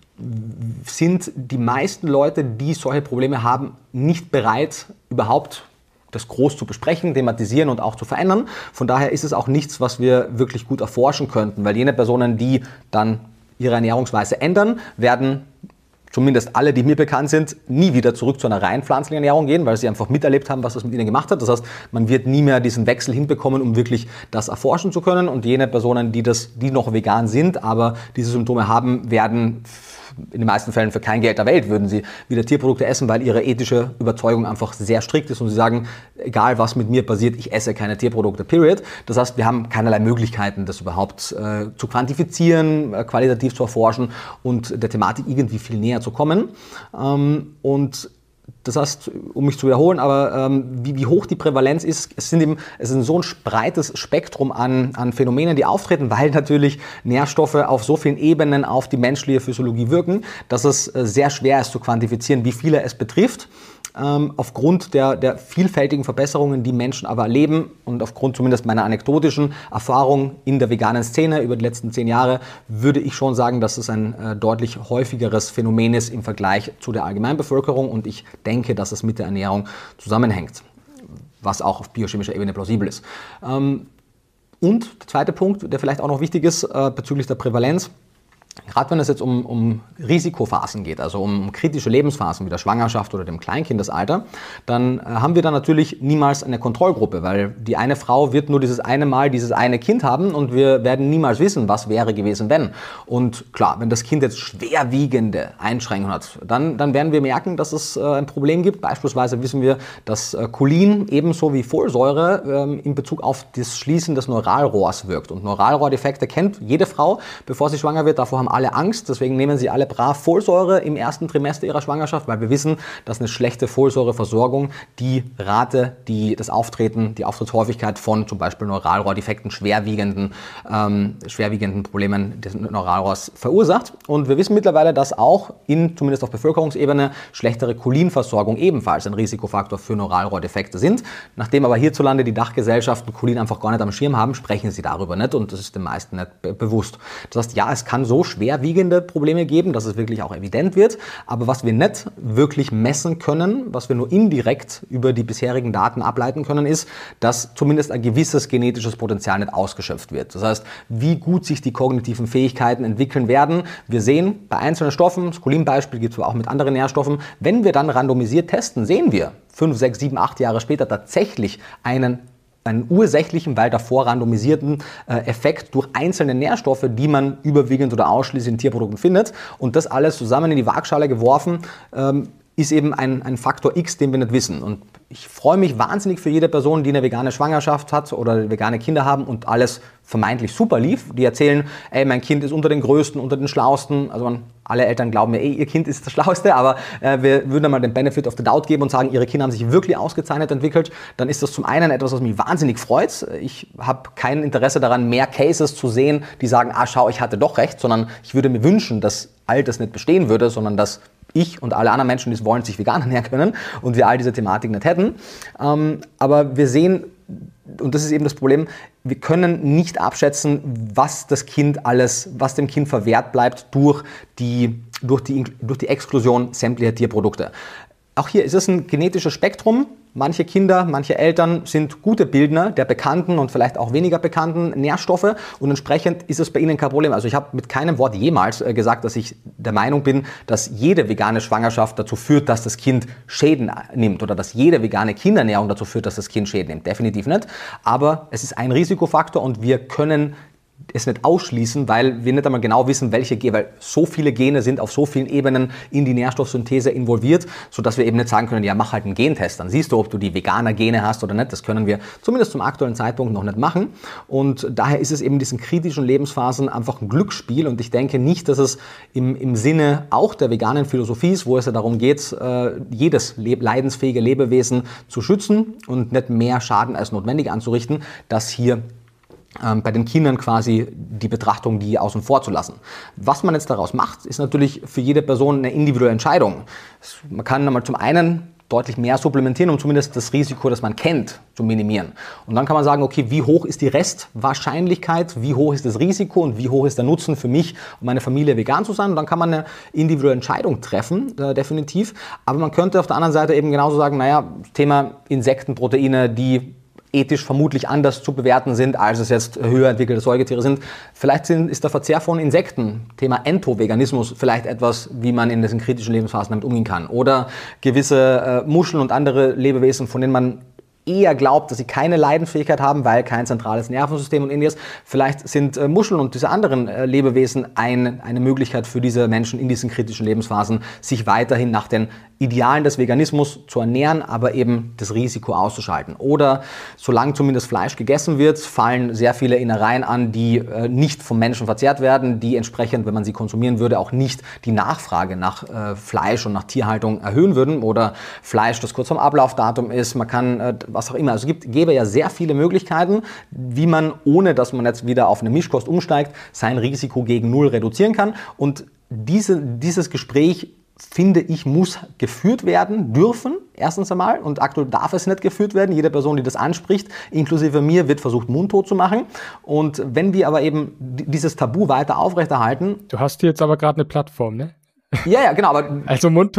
sind die meisten Leute, die solche Probleme haben, nicht bereit, überhaupt das groß zu besprechen, thematisieren und auch zu verändern. Von daher ist es auch nichts, was wir wirklich gut erforschen könnten, weil jene Personen, die dann ihre Ernährungsweise ändern, werden zumindest alle, die mir bekannt sind, nie wieder zurück zu einer rein pflanzlichen Ernährung gehen, weil sie einfach miterlebt haben, was das mit ihnen gemacht hat. Das heißt, man wird nie mehr diesen Wechsel hinbekommen, um wirklich das erforschen zu können. Und jene Personen, die, das, die noch vegan sind, aber diese Symptome haben, werden in den meisten Fällen für kein Geld der Welt würden sie wieder Tierprodukte essen, weil ihre ethische Überzeugung einfach sehr strikt ist und sie sagen, egal was mit mir passiert, ich esse keine Tierprodukte, period. Das heißt, wir haben keinerlei Möglichkeiten, das überhaupt äh, zu quantifizieren, äh, qualitativ zu erforschen und der Thematik irgendwie viel näher zu kommen. Ähm, und das heißt, um mich zu wiederholen, aber ähm, wie, wie hoch die Prävalenz ist, es sind eben, es ist so ein breites Spektrum an, an Phänomenen, die auftreten, weil natürlich Nährstoffe auf so vielen Ebenen auf die menschliche Physiologie wirken, dass es äh, sehr schwer ist zu quantifizieren, wie viele es betrifft. Ähm, aufgrund der, der vielfältigen Verbesserungen, die Menschen aber erleben und aufgrund zumindest meiner anekdotischen Erfahrung in der veganen Szene über die letzten zehn Jahre, würde ich schon sagen, dass es ein äh, deutlich häufigeres Phänomen ist im Vergleich zu der Allgemeinbevölkerung und ich denke, dass es mit der Ernährung zusammenhängt, was auch auf biochemischer Ebene plausibel ist. Ähm, und der zweite Punkt, der vielleicht auch noch wichtig ist äh, bezüglich der Prävalenz, Gerade wenn es jetzt um, um Risikophasen geht, also um kritische Lebensphasen wie der Schwangerschaft oder dem Kleinkindesalter, dann äh, haben wir dann natürlich niemals eine Kontrollgruppe, weil die eine Frau wird nur dieses eine Mal dieses eine Kind haben und wir werden niemals wissen, was wäre gewesen, wenn. Und klar, wenn das Kind jetzt schwerwiegende Einschränkungen hat, dann, dann werden wir merken, dass es äh, ein Problem gibt. Beispielsweise wissen wir, dass äh, Cholin ebenso wie Folsäure ähm, in Bezug auf das Schließen des Neuralrohrs wirkt. Und Neuralrohrdefekte kennt jede Frau, bevor sie schwanger wird. Davor haben alle Angst, deswegen nehmen sie alle brav Folsäure im ersten Trimester ihrer Schwangerschaft, weil wir wissen, dass eine schlechte Folsäureversorgung die Rate, die, das Auftreten, die Auftrittshäufigkeit von zum Beispiel Neuralrohrdefekten, schwerwiegenden, ähm, schwerwiegenden Problemen des Neuralrohrs verursacht. Und wir wissen mittlerweile, dass auch in, zumindest auf Bevölkerungsebene, schlechtere Cholinversorgung ebenfalls ein Risikofaktor für Neuralrohrdefekte sind. Nachdem aber hierzulande die Dachgesellschaften Cholin einfach gar nicht am Schirm haben, sprechen sie darüber nicht und das ist den meisten nicht be- bewusst. Das heißt, ja, es kann so schwerwiegende Probleme geben, dass es wirklich auch evident wird. Aber was wir nicht wirklich messen können, was wir nur indirekt über die bisherigen Daten ableiten können, ist, dass zumindest ein gewisses genetisches Potenzial nicht ausgeschöpft wird. Das heißt, wie gut sich die kognitiven Fähigkeiten entwickeln werden. Wir sehen bei einzelnen Stoffen, das Cholin-Beispiel gibt es aber auch mit anderen Nährstoffen, wenn wir dann randomisiert testen, sehen wir fünf, sechs, sieben, acht Jahre später tatsächlich einen einen ursächlichen, weil davor randomisierten äh, Effekt durch einzelne Nährstoffe, die man überwiegend oder ausschließlich in Tierprodukten findet. Und das alles zusammen in die Waagschale geworfen, ähm, ist eben ein, ein Faktor X, den wir nicht wissen. Und ich freue mich wahnsinnig für jede Person, die eine vegane Schwangerschaft hat oder vegane Kinder haben und alles vermeintlich super lief. Die erzählen, ey, mein Kind ist unter den Größten, unter den Schlauesten. Also man, alle Eltern glauben mir, ey, ihr Kind ist das Schlauste, aber äh, wir würden mal den Benefit of the Doubt geben und sagen, ihre Kinder haben sich wirklich ausgezeichnet entwickelt. Dann ist das zum einen etwas, was mich wahnsinnig freut. Ich habe kein Interesse daran, mehr Cases zu sehen, die sagen, ah, schau, ich hatte doch recht, sondern ich würde mir wünschen, dass all das nicht bestehen würde, sondern dass ich und alle anderen Menschen, die es wollen, sich vegan ernähren können und wir all diese Thematik nicht hätten. Ähm, aber wir sehen, und das ist eben das Problem, wir können nicht abschätzen, was das Kind alles, was dem Kind verwehrt bleibt durch die, durch die, durch die Exklusion sämtlicher Tierprodukte. Auch hier ist es ein genetisches Spektrum. Manche Kinder, manche Eltern sind gute Bildner der bekannten und vielleicht auch weniger bekannten Nährstoffe und entsprechend ist es bei ihnen kein Problem. Also ich habe mit keinem Wort jemals gesagt, dass ich der Meinung bin, dass jede vegane Schwangerschaft dazu führt, dass das Kind Schäden nimmt oder dass jede vegane Kinderernährung dazu führt, dass das Kind Schäden nimmt. Definitiv nicht. Aber es ist ein Risikofaktor und wir können es nicht ausschließen, weil wir nicht einmal genau wissen, welche Gene, weil so viele Gene sind auf so vielen Ebenen in die Nährstoffsynthese involviert, sodass wir eben nicht sagen können, ja, mach halt einen Gentest, dann siehst du, ob du die veganer Gene hast oder nicht. Das können wir zumindest zum aktuellen Zeitpunkt noch nicht machen. Und daher ist es eben in diesen kritischen Lebensphasen einfach ein Glücksspiel und ich denke nicht, dass es im, im Sinne auch der veganen Philosophie ist, wo es ja darum geht, jedes leidensfähige Lebewesen zu schützen und nicht mehr Schaden als notwendig anzurichten, dass hier bei den Kindern quasi die Betrachtung, die außen vor zu lassen. Was man jetzt daraus macht, ist natürlich für jede Person eine individuelle Entscheidung. Man kann einmal zum einen deutlich mehr supplementieren, um zumindest das Risiko, das man kennt, zu minimieren. Und dann kann man sagen, okay, wie hoch ist die Restwahrscheinlichkeit, wie hoch ist das Risiko und wie hoch ist der Nutzen für mich und meine Familie vegan zu sein. Und dann kann man eine individuelle Entscheidung treffen, äh, definitiv. Aber man könnte auf der anderen Seite eben genauso sagen, naja, Thema Insektenproteine, die ethisch vermutlich anders zu bewerten sind, als es jetzt höher entwickelte Säugetiere sind. Vielleicht sind, ist der Verzehr von Insekten, Thema Entoveganismus, vielleicht etwas, wie man in diesen kritischen Lebensphasen damit umgehen kann. Oder gewisse äh, Muscheln und andere Lebewesen, von denen man eher glaubt, dass sie keine Leidensfähigkeit haben, weil kein zentrales Nervensystem und ähnliches. Vielleicht sind äh, Muscheln und diese anderen äh, Lebewesen ein, eine Möglichkeit für diese Menschen in diesen kritischen Lebensphasen, sich weiterhin nach den Idealen des Veganismus zu ernähren, aber eben das Risiko auszuschalten. Oder solange zumindest Fleisch gegessen wird, fallen sehr viele Innereien an, die äh, nicht vom Menschen verzehrt werden, die entsprechend, wenn man sie konsumieren würde, auch nicht die Nachfrage nach äh, Fleisch und nach Tierhaltung erhöhen würden. Oder Fleisch, das kurz vorm Ablaufdatum ist, man kann, äh, was auch immer. Also es gibt, gäbe ja sehr viele Möglichkeiten, wie man, ohne dass man jetzt wieder auf eine Mischkost umsteigt, sein Risiko gegen Null reduzieren kann. Und diese, dieses Gespräch, finde ich, muss geführt werden dürfen, erstens einmal. Und aktuell darf es nicht geführt werden. Jede Person, die das anspricht, inklusive mir, wird versucht, mundtot zu machen. Und wenn wir aber eben dieses Tabu weiter aufrechterhalten... Du hast hier jetzt aber gerade eine Plattform, ne? Ja, ja, genau. Aber also mundtot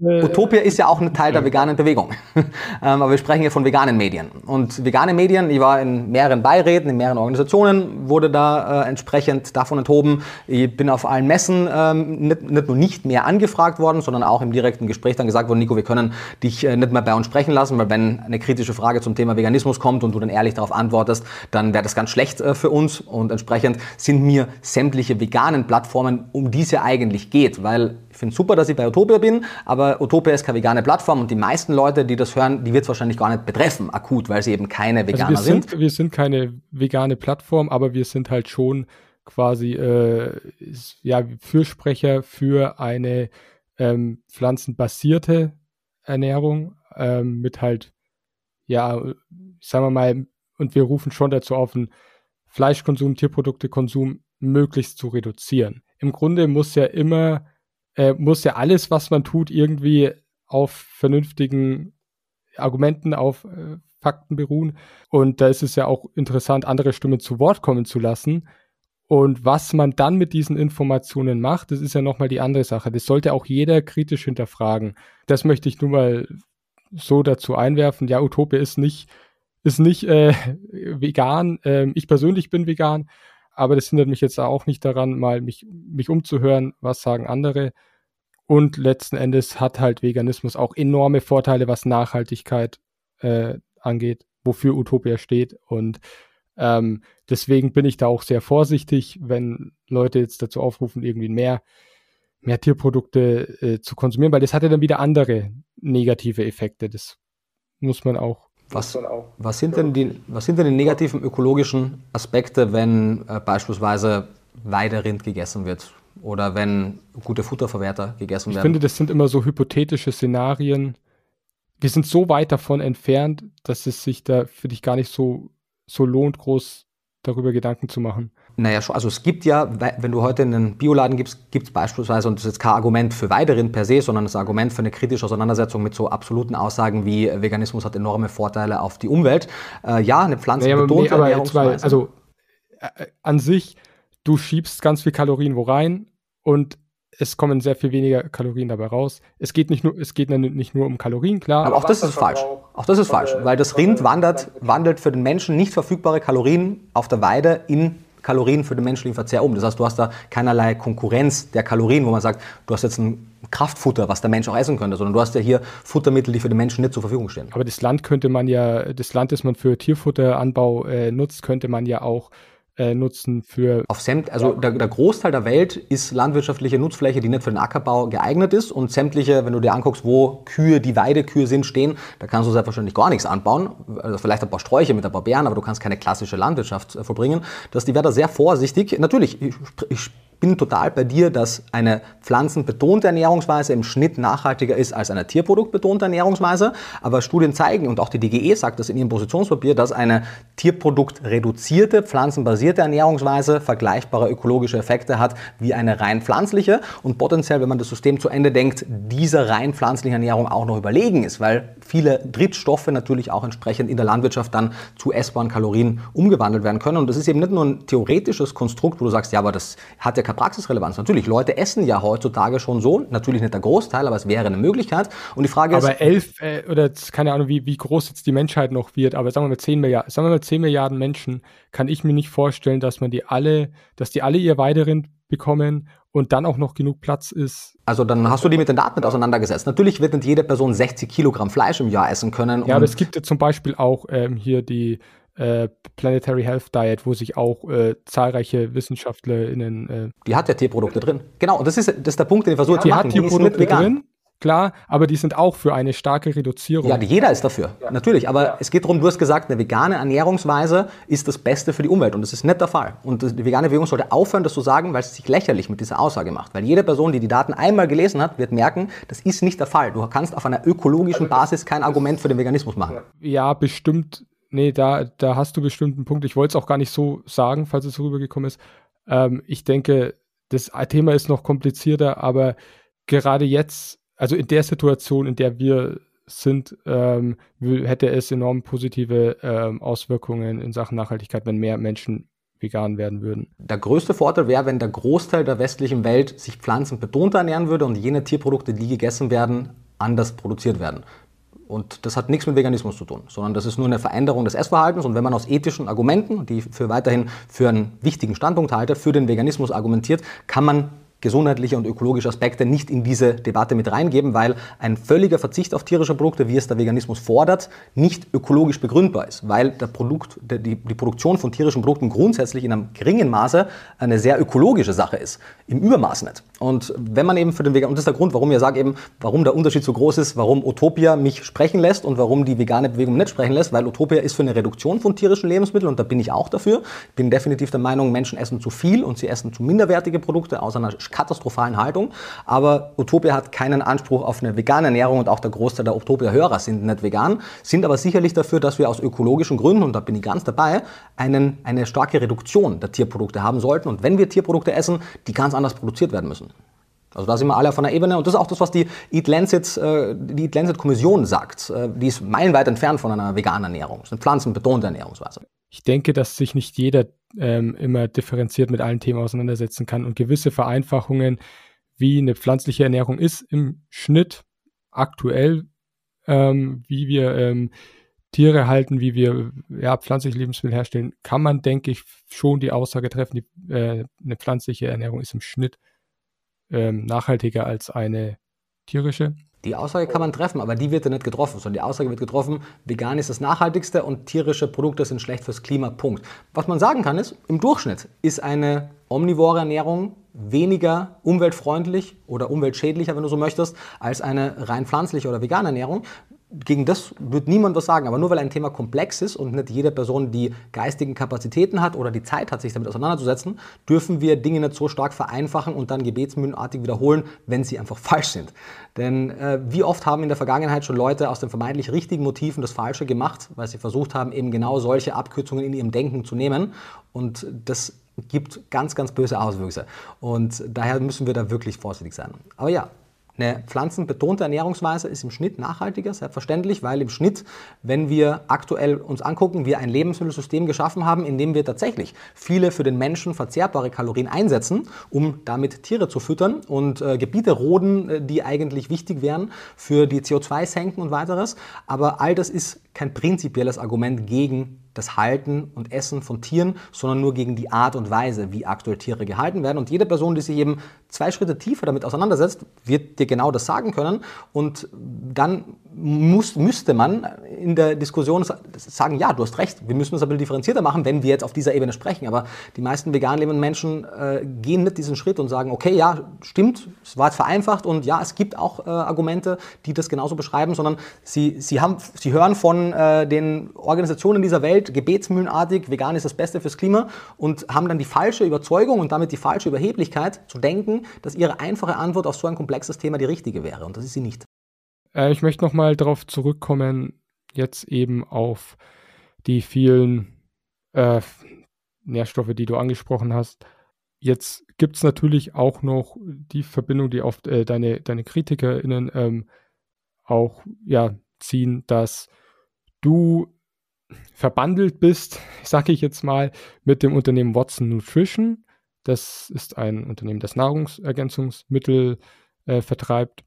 Äh, Utopia ist ja auch ein Teil der veganen Bewegung. ähm, aber wir sprechen hier von veganen Medien. Und vegane Medien, ich war in mehreren Beiräten, in mehreren Organisationen, wurde da äh, entsprechend davon enthoben. Ich bin auf allen Messen ähm, nicht, nicht nur nicht mehr angefragt worden, sondern auch im direkten Gespräch dann gesagt worden, Nico, wir können dich äh, nicht mehr bei uns sprechen lassen, weil wenn eine kritische Frage zum Thema Veganismus kommt und du dann ehrlich darauf antwortest, dann wäre das ganz schlecht äh, für uns. Und entsprechend sind mir sämtliche veganen Plattformen, um die es ja eigentlich geht, weil ich finde es super, dass ich bei Utopia bin, aber Utopia ist keine vegane Plattform und die meisten Leute, die das hören, die wird es wahrscheinlich gar nicht betreffen, akut, weil sie eben keine Veganer also wir sind, sind. Wir sind keine vegane Plattform, aber wir sind halt schon quasi äh, ja, Fürsprecher für eine ähm, pflanzenbasierte Ernährung ähm, mit halt, ja, sagen wir mal, und wir rufen schon dazu auf, einen Fleischkonsum, Tierproduktekonsum möglichst zu reduzieren. Im Grunde muss ja immer Äh, muss ja alles, was man tut, irgendwie auf vernünftigen Argumenten, auf äh, Fakten beruhen. Und da ist es ja auch interessant, andere Stimmen zu Wort kommen zu lassen. Und was man dann mit diesen Informationen macht, das ist ja nochmal die andere Sache. Das sollte auch jeder kritisch hinterfragen. Das möchte ich nur mal so dazu einwerfen. Ja, Utopia ist nicht, ist nicht äh, vegan. Ähm, ich persönlich bin vegan. Aber das hindert mich jetzt auch nicht daran, mal mich, mich umzuhören, was sagen andere. Und letzten Endes hat halt Veganismus auch enorme Vorteile, was Nachhaltigkeit äh, angeht, wofür Utopia steht. Und ähm, deswegen bin ich da auch sehr vorsichtig, wenn Leute jetzt dazu aufrufen, irgendwie mehr, mehr Tierprodukte äh, zu konsumieren, weil das hat ja dann wieder andere negative Effekte. Das muss man auch Was, was, sind denn die, was sind denn die negativen ökologischen Aspekte, wenn äh, beispielsweise Weiderind gegessen wird oder wenn gute Futterverwerter gegessen ich werden? Ich finde, das sind immer so hypothetische Szenarien. Wir sind so weit davon entfernt, dass es sich da für dich gar nicht so, so lohnt, groß darüber Gedanken zu machen. Naja, also es gibt ja, wenn du heute in einen Bioladen gibst, gibt es beispielsweise, und das ist jetzt kein Argument für Weiderind per se, sondern das ist ein Argument für eine kritische Auseinandersetzung mit so absoluten Aussagen wie Veganismus hat enorme Vorteile auf die Umwelt. Äh, ja, eine pflanzenbetonte naja, nee, Ernährungsweise. Also äh, an sich, du schiebst ganz viel Kalorien wo rein und es kommen sehr viel weniger Kalorien dabei raus. Es geht nicht nur, es geht nicht nur um Kalorien, klar. Aber auch das ist falsch. Auch das ist falsch, weil das Rind wandert, wandelt für den Menschen nicht verfügbare Kalorien auf der Weide in Kalorien für den menschlichen Verzehr um. Das heißt, du hast da keinerlei Konkurrenz der Kalorien, wo man sagt, du hast jetzt ein Kraftfutter, was der Mensch auch essen könnte, sondern du hast ja hier Futtermittel, die für den Menschen nicht zur Verfügung stehen. Aber das Land könnte man ja, das Land, das man für Tierfutteranbau äh, nutzt, könnte man ja auch äh, nutzen für... Auf sämt, also der, der Großteil der Welt ist landwirtschaftliche Nutzfläche, die nicht für den Ackerbau geeignet ist, und sämtliche, wenn du dir anguckst, wo Kühe, die Weidekühe sind, stehen, da kannst du selbstverständlich gar nichts anbauen, also vielleicht ein paar Sträucher mit ein paar Beeren, aber du kannst keine klassische Landwirtschaft äh, vollbringen. Das, die wäre da sehr vorsichtig. Natürlich, ich, ich bin total bei dir, dass eine pflanzenbetonte Ernährungsweise im Schnitt nachhaltiger ist als eine tierproduktbetonte Ernährungsweise, aber Studien zeigen, und auch die D G E sagt das in ihrem Positionspapier, dass eine tierproduktreduzierte, pflanzenbasierte Ernährungsweise vergleichbare ökologische Effekte hat wie eine rein pflanzliche und potenziell, wenn man das System zu Ende denkt, dieser rein pflanzlichen Ernährung auch noch überlegen ist, weil viele Drittstoffe natürlich auch entsprechend in der Landwirtschaft dann zu essbaren Kalorien umgewandelt werden können. Und das ist eben nicht nur ein theoretisches Konstrukt, wo du sagst, ja, aber das hat ja keine Praxisrelevanz. Natürlich, Leute essen ja heutzutage schon so, natürlich nicht der Großteil, aber es wäre eine Möglichkeit. Und die Frage ist... Aber elf, äh, oder keine Ahnung, wie, wie groß jetzt die Menschheit noch wird, aber sagen wir mal zehn Milliarden, sagen wir mal zehn Milliarden Menschen, kann ich mir nicht vorstellen, dass man die alle, dass die alle ihr Weiderind bekommen und dann auch noch genug Platz ist. Also dann hast du die mit den Daten mit auseinandergesetzt. Natürlich wird nicht jede Person sechzig Kilogramm Fleisch im Jahr essen können. Ja, aber es gibt ja zum Beispiel auch ähm, hier die äh, Planetary Health Diet, wo sich auch äh, zahlreiche WissenschaftlerInnen... Äh, die hat ja Tierprodukte drin. Genau, und das ist, das ist der Punkt, den ich versuche zu machen. Die hat Tierprodukte drin, klar, aber die sind auch für eine starke Reduzierung. Ja, jeder ist dafür, ja. Natürlich. Aber ja. Es geht darum, du hast gesagt, eine vegane Ernährungsweise ist das Beste für die Umwelt. Und das ist nicht der Fall. Und die vegane Bewegung sollte aufhören, das zu sagen, weil es sich lächerlich mit dieser Aussage macht. Weil jede Person, die die Daten einmal gelesen hat, wird merken, das ist nicht der Fall. Du kannst auf einer ökologischen Basis kein Argument für den Veganismus machen. Ja, bestimmt. Nee, da, da hast du bestimmt einen Punkt. Ich wollte es auch gar nicht so sagen, falls es so rübergekommen ist. Ähm, ich denke, das Thema ist noch komplizierter, aber gerade jetzt, also in der Situation, in der wir sind, ähm, hätte es enorm positive ähm, Auswirkungen in Sachen Nachhaltigkeit, wenn mehr Menschen vegan werden würden. Der größte Vorteil wäre, wenn der Großteil der westlichen Welt sich pflanzenbetont ernähren würde und jene Tierprodukte, die gegessen werden, anders produziert werden. Und das hat nichts mit Veganismus zu tun, sondern das ist nur eine Veränderung des Essverhaltens. Und wenn man aus ethischen Argumenten, die ich für weiterhin für einen wichtigen Standpunkt halte, für den Veganismus argumentiert, kann man gesundheitliche und ökologische Aspekte nicht in diese Debatte mit reingeben, weil ein völliger Verzicht auf tierische Produkte, wie es der Veganismus fordert, nicht ökologisch begründbar ist, weil der Produkt, der, die, die Produktion von tierischen Produkten grundsätzlich in einem geringen Maße eine sehr ökologische Sache ist, im Übermaß nicht. Und wenn man eben für den Vegan, und das ist der Grund, warum ich sage eben, warum der Unterschied so groß ist, warum Utopia mich sprechen lässt und warum die vegane Bewegung nicht sprechen lässt, weil Utopia ist für eine Reduktion von tierischen Lebensmitteln und da bin ich auch dafür. Ich bin definitiv der Meinung, Menschen essen zu viel und sie essen zu minderwertige Produkte aus einer katastrophalen Haltung, aber Utopia hat keinen Anspruch auf eine vegane Ernährung und auch der Großteil der Utopia-Hörer sind nicht vegan, sind aber sicherlich dafür, dass wir aus ökologischen Gründen, und da bin ich ganz dabei, einen, eine starke Reduktion der Tierprodukte haben sollten und wenn wir Tierprodukte essen, die ganz anders produziert werden müssen. Also da sind wir alle auf einer Ebene und das ist auch das, was die Eat Lancet, äh, die Eat Lancet Kommission sagt. Äh, die ist meilenweit entfernt von einer veganen Ernährung. Das ist eine pflanzenbetonte Ernährungsweise. Ich denke, dass sich nicht jeder ähm, immer differenziert mit allen Themen auseinandersetzen kann und gewisse Vereinfachungen, wie eine pflanzliche Ernährung ist im Schnitt aktuell, ähm, wie wir ähm, Tiere halten, wie wir ja, pflanzliche Lebensmittel herstellen, kann man, denke ich, schon die Aussage treffen, die, äh, eine pflanzliche Ernährung ist im Schnitt ähm, nachhaltiger als eine tierische. Die Aussage kann man treffen, aber die wird ja nicht getroffen, sondern die Aussage wird getroffen, vegan ist das Nachhaltigste und tierische Produkte sind schlecht fürs Klima, Punkt. Was man sagen kann ist, im Durchschnitt ist eine omnivore Ernährung weniger umweltfreundlich oder umweltschädlicher, wenn du so möchtest, als eine rein pflanzliche oder vegane Ernährung. Gegen das wird niemand was sagen, aber nur weil ein Thema komplex ist und nicht jede Person die geistigen Kapazitäten hat oder die Zeit hat, sich damit auseinanderzusetzen, dürfen wir Dinge nicht so stark vereinfachen und dann gebetsmühlenartig wiederholen, wenn sie einfach falsch sind. Denn äh, wie oft haben in der Vergangenheit schon Leute aus den vermeintlich richtigen Motiven das Falsche gemacht, weil sie versucht haben, eben genau solche Abkürzungen in ihrem Denken zu nehmen und das gibt ganz, ganz böse Auswüchse und daher müssen wir da wirklich vorsichtig sein. Aber ja, eine pflanzenbetonte Ernährungsweise ist im Schnitt nachhaltiger, selbstverständlich, weil im Schnitt, wenn wir aktuell uns angucken, wir ein Lebensmittelsystem geschaffen haben, in dem wir tatsächlich viele für den Menschen verzehrbare Kalorien einsetzen, um damit Tiere zu füttern und äh, Gebiete roden, die eigentlich wichtig wären für die C O zwei Senken und weiteres. Aber all das ist kein prinzipielles Argument gegen das Halten und Essen von Tieren, sondern nur gegen die Art und Weise, wie aktuell Tiere gehalten werden. Und jede Person, die sich eben zwei Schritte tiefer damit auseinandersetzt, wird dir genau das sagen können. Und dann muss, müsste man in der Diskussion sagen, ja, du hast recht, wir müssen es ein bisschen differenzierter machen, wenn wir jetzt auf dieser Ebene sprechen. Aber die meisten vegan lebenden Menschen äh, gehen nicht diesen Schritt und sagen, okay, ja, stimmt, es war jetzt vereinfacht und ja, es gibt auch äh, Argumente, die das genauso beschreiben, sondern sie, sie, haben, sie hören von äh, den Organisationen dieser Welt, gebetsmühlenartig, vegan ist das Beste fürs Klima und haben dann die falsche Überzeugung und damit die falsche Überheblichkeit zu denken, dass ihre einfache Antwort auf so ein komplexes Thema die richtige wäre und das ist sie nicht. Äh, ich möchte nochmal darauf zurückkommen, jetzt eben auf die vielen äh, Nährstoffe, die du angesprochen hast. Jetzt gibt es natürlich auch noch die Verbindung, die auf äh, deine, deine KritikerInnen ähm, auch ja, ziehen, dass du verbandelt bist, sage ich jetzt mal, mit dem Unternehmen Watson Nutrition. Das ist ein Unternehmen, das Nahrungsergänzungsmittel äh, vertreibt.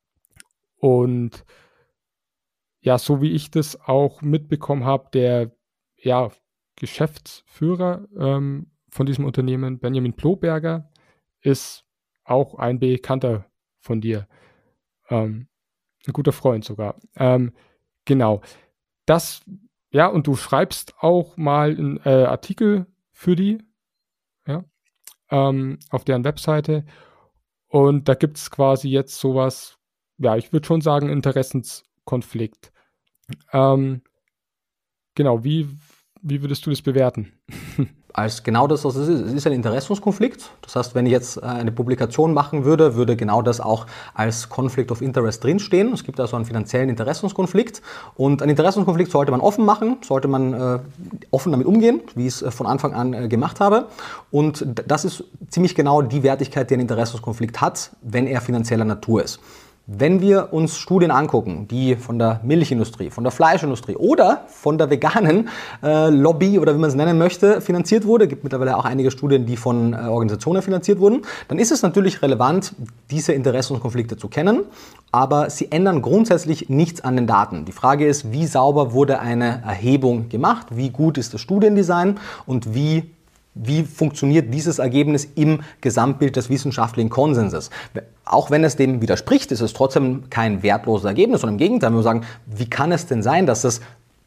Und ja, so wie ich das auch mitbekommen habe, der ja, Geschäftsführer ähm, von diesem Unternehmen, Benjamin Ploberger, ist auch ein Bekannter von dir. Ähm, ein guter Freund sogar. Ähm, genau. Das Ja, und du schreibst auch mal einen äh, Artikel für die, ja, ähm, auf deren Webseite. Und da gibt es quasi jetzt sowas, ja, ich würde schon sagen, Interessenskonflikt. Ähm, genau, wie, wie würdest du das bewerten? Als genau das, was es ist. Es ist ein Interessenskonflikt. Das heißt, wenn ich jetzt eine Publikation machen würde, würde genau das auch als Conflict of Interest drinstehen. Es gibt also einen finanziellen Interessenskonflikt. Und einen Interessenskonflikt sollte man offen machen, sollte man äh, offen damit umgehen, wie ich es von Anfang an äh, gemacht habe. Und das ist ziemlich genau die Wertigkeit, die ein Interessenskonflikt hat, wenn er finanzieller Natur ist. Wenn wir uns Studien angucken, die von der Milchindustrie, von der Fleischindustrie oder von der veganen äh, Lobby oder wie man es nennen möchte, finanziert wurde, gibt mittlerweile auch einige Studien, die von äh, Organisationen finanziert wurden, dann ist es natürlich relevant, diese Interessenskonflikte zu kennen, aber sie ändern grundsätzlich nichts an den Daten. Die Frage ist, wie sauber wurde eine Erhebung gemacht, wie gut ist das Studiendesign und wie Wie funktioniert dieses Ergebnis im Gesamtbild des wissenschaftlichen Konsenses? Auch wenn es dem widerspricht, ist es trotzdem kein wertloses Ergebnis, sondern im Gegenteil, wir sagen, wie kann es denn sein, dass es,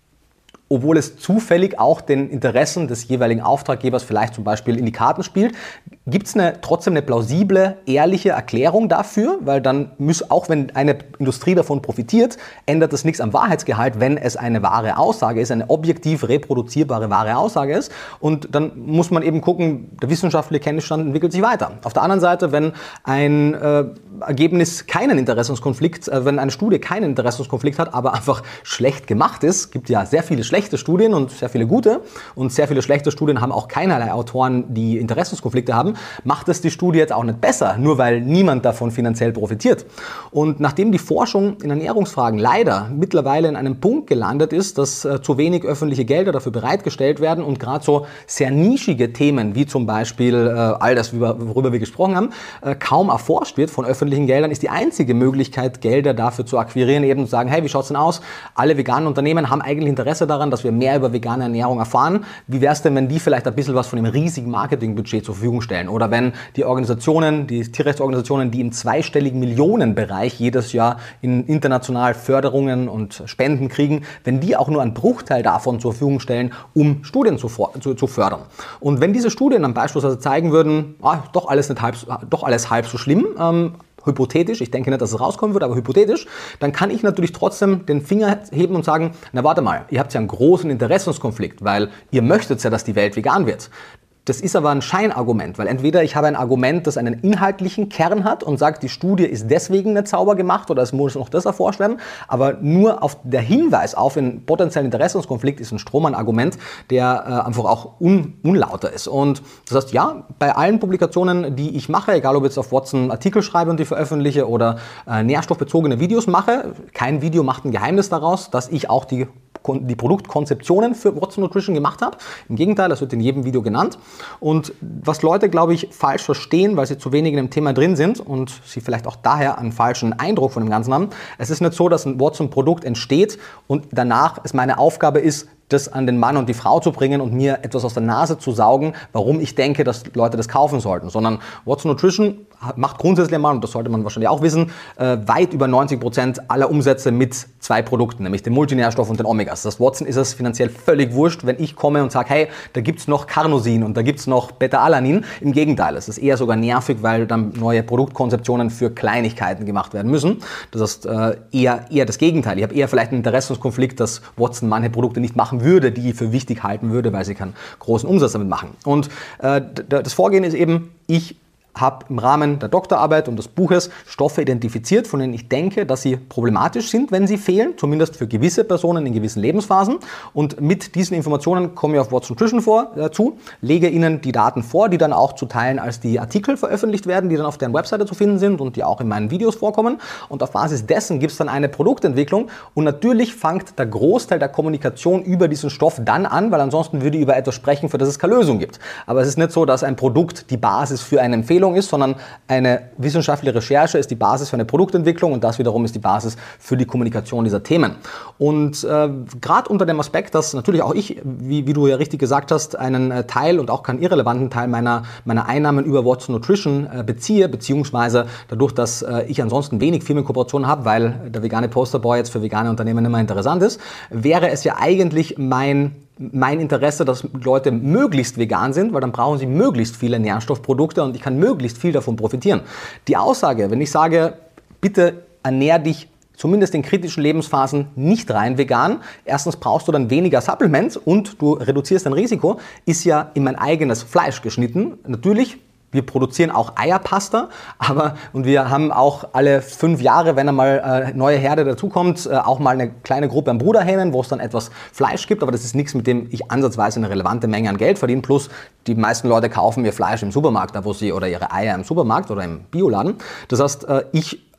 obwohl es zufällig auch den Interessen des jeweiligen Auftraggebers vielleicht zum Beispiel in die Karten spielt, gibt es eine, trotzdem eine plausible, ehrliche Erklärung dafür, weil dann muss, auch wenn eine Industrie davon profitiert, ändert das nichts am Wahrheitsgehalt, wenn es eine wahre Aussage ist, eine objektiv reproduzierbare wahre Aussage ist, und dann muss man eben gucken, der wissenschaftliche Kenntnisstand entwickelt sich weiter. Auf der anderen Seite, wenn ein äh, Ergebnis keinen Interessenskonflikt, äh, wenn eine Studie keinen Interessenskonflikt hat, aber einfach schlecht gemacht ist, gibt ja sehr viele schlechte Studien und sehr viele gute, und sehr viele schlechte Studien haben auch keinerlei Autoren, die Interessenskonflikte haben, macht es die Studie jetzt auch nicht besser, nur weil niemand davon finanziell profitiert. Und nachdem die Forschung in Ernährungsfragen leider mittlerweile in einem Punkt gelandet ist, dass äh, zu wenig öffentliche Gelder dafür bereitgestellt werden und gerade so sehr nischige Themen wie zum Beispiel äh, all das, worüber wir gesprochen haben, äh, kaum erforscht wird von öffentlichen Geldern, ist die einzige Möglichkeit, Gelder dafür zu akquirieren, eben zu sagen, hey, wie schaut's denn aus? Alle veganen Unternehmen haben eigentlich Interesse daran, dass wir mehr über vegane Ernährung erfahren. Wie wäre es denn, wenn die vielleicht ein bisschen was von dem riesigen Marketingbudget zur Verfügung stellen? Oder wenn die Organisationen, die Tierrechtsorganisationen, die im zweistelligen Millionenbereich jedes Jahr in international Förderungen und Spenden kriegen, wenn die auch nur einen Bruchteil davon zur Verfügung stellen, um Studien zu, zu, zu fördern. Und wenn diese Studien dann beispielsweise zeigen würden, ah, doch alles nicht halb, doch alles halb so schlimm, ähm, hypothetisch, ich denke nicht, dass es rauskommen wird, aber hypothetisch, dann kann ich natürlich trotzdem den Finger heben und sagen, na warte mal, ihr habt ja einen großen Interessenskonflikt, weil ihr möchtet ja, dass die Welt vegan wird. Das ist aber ein Scheinargument, weil entweder ich habe ein Argument, das einen inhaltlichen Kern hat und sagt, die Studie ist deswegen nicht sauber gemacht oder es muss noch das erforscht werden, aber nur auf der Hinweis auf einen potenziellen Interessenskonflikt ist ein Strohmann-Argument, der äh, einfach auch un, unlauter ist. Und das heißt, ja, bei allen Publikationen, die ich mache, egal ob ich jetzt auf Watson Artikel schreibe und die veröffentliche oder äh, nährstoffbezogene Videos mache, kein Video macht ein Geheimnis daraus, dass ich auch die die Produktkonzeptionen für Watson Nutrition gemacht habe. Im Gegenteil, das wird in jedem Video genannt. Und was Leute, glaube ich, falsch verstehen, weil sie zu wenig in dem Thema drin sind und sie vielleicht auch daher einen falschen Eindruck von dem Ganzen haben, es ist nicht so, dass ein Watson-Produkt entsteht und danach es meine Aufgabe ist, das an den Mann und die Frau zu bringen und mir etwas aus der Nase zu saugen, warum ich denke, dass Leute das kaufen sollten. Sondern Watson Nutrition macht grundsätzlich mal, und das sollte man wahrscheinlich auch wissen, äh, weit über neunzig Prozent aller Umsätze mit zwei Produkten, nämlich dem Multinährstoff und den Omegas. Das Watson ist es finanziell völlig wurscht, wenn ich komme und sage, hey, da gibt's noch Carnosin und da gibt's noch Beta-Alanin. Im Gegenteil, es ist eher sogar nervig, weil dann neue Produktkonzeptionen für Kleinigkeiten gemacht werden müssen. Das heißt, äh, eher, eher das Gegenteil. Ich habe eher vielleicht einen Interessenskonflikt, dass Watson manche Produkte nicht machen würde, die ich für wichtig halten würde, weil sie keinen großen Umsatz damit machen. Und äh, das Vorgehen ist eben, ich habe im Rahmen der Doktorarbeit und des Buches Stoffe identifiziert, von denen ich denke, dass sie problematisch sind, wenn sie fehlen, zumindest für gewisse Personen in gewissen Lebensphasen. Und mit diesen Informationen komme ich auf Watson Nutrition vor, äh, zu, lege ihnen die Daten vor, die dann auch zu Teilen als die Artikel veröffentlicht werden, die dann auf deren Webseite zu finden sind und die auch in meinen Videos vorkommen. Und auf Basis dessen gibt es dann eine Produktentwicklung. Und natürlich fängt der Großteil der Kommunikation über diesen Stoff dann an, weil ansonsten würde ich über etwas sprechen, für das es keine Lösung gibt. Aber es ist nicht so, dass ein Produkt die Basis für eine Empfehlung ist, sondern eine wissenschaftliche Recherche ist die Basis für eine Produktentwicklung und das wiederum ist die Basis für die Kommunikation dieser Themen. Und äh, gerade unter dem Aspekt, dass natürlich auch ich, wie, wie du ja richtig gesagt hast, einen äh, Teil und auch keinen irrelevanten Teil meiner, meiner Einnahmen über Watson Nutrition äh, beziehe, beziehungsweise dadurch, dass äh, ich ansonsten wenig Firmenkooperationen habe, weil der vegane Posterboy jetzt für vegane Unternehmen immer interessant ist, wäre es ja eigentlich mein mein Interesse, dass Leute möglichst vegan sind, weil dann brauchen sie möglichst viele Nährstoffprodukte und ich kann möglichst viel davon profitieren. Die Aussage, wenn ich sage, bitte ernähr dich zumindest in kritischen Lebensphasen nicht rein vegan, erstens brauchst du dann weniger Supplements und du reduzierst dein Risiko, ist ja in mein eigenes Fleisch geschnitten. Natürlich, wir produzieren auch Eierpasta, aber und wir haben auch alle fünf Jahre, wenn einmal äh, neue Herde dazukommt, äh, auch mal eine kleine Gruppe an Bruderhähnen, wo es dann etwas Fleisch gibt, aber das ist nichts, mit dem ich ansatzweise eine relevante Menge an Geld verdiene, plus die meisten Leute kaufen ihr Fleisch im Supermarkt, da wo sie oder ihre Eier im Supermarkt oder im Bioladen. Das heißt, äh, ich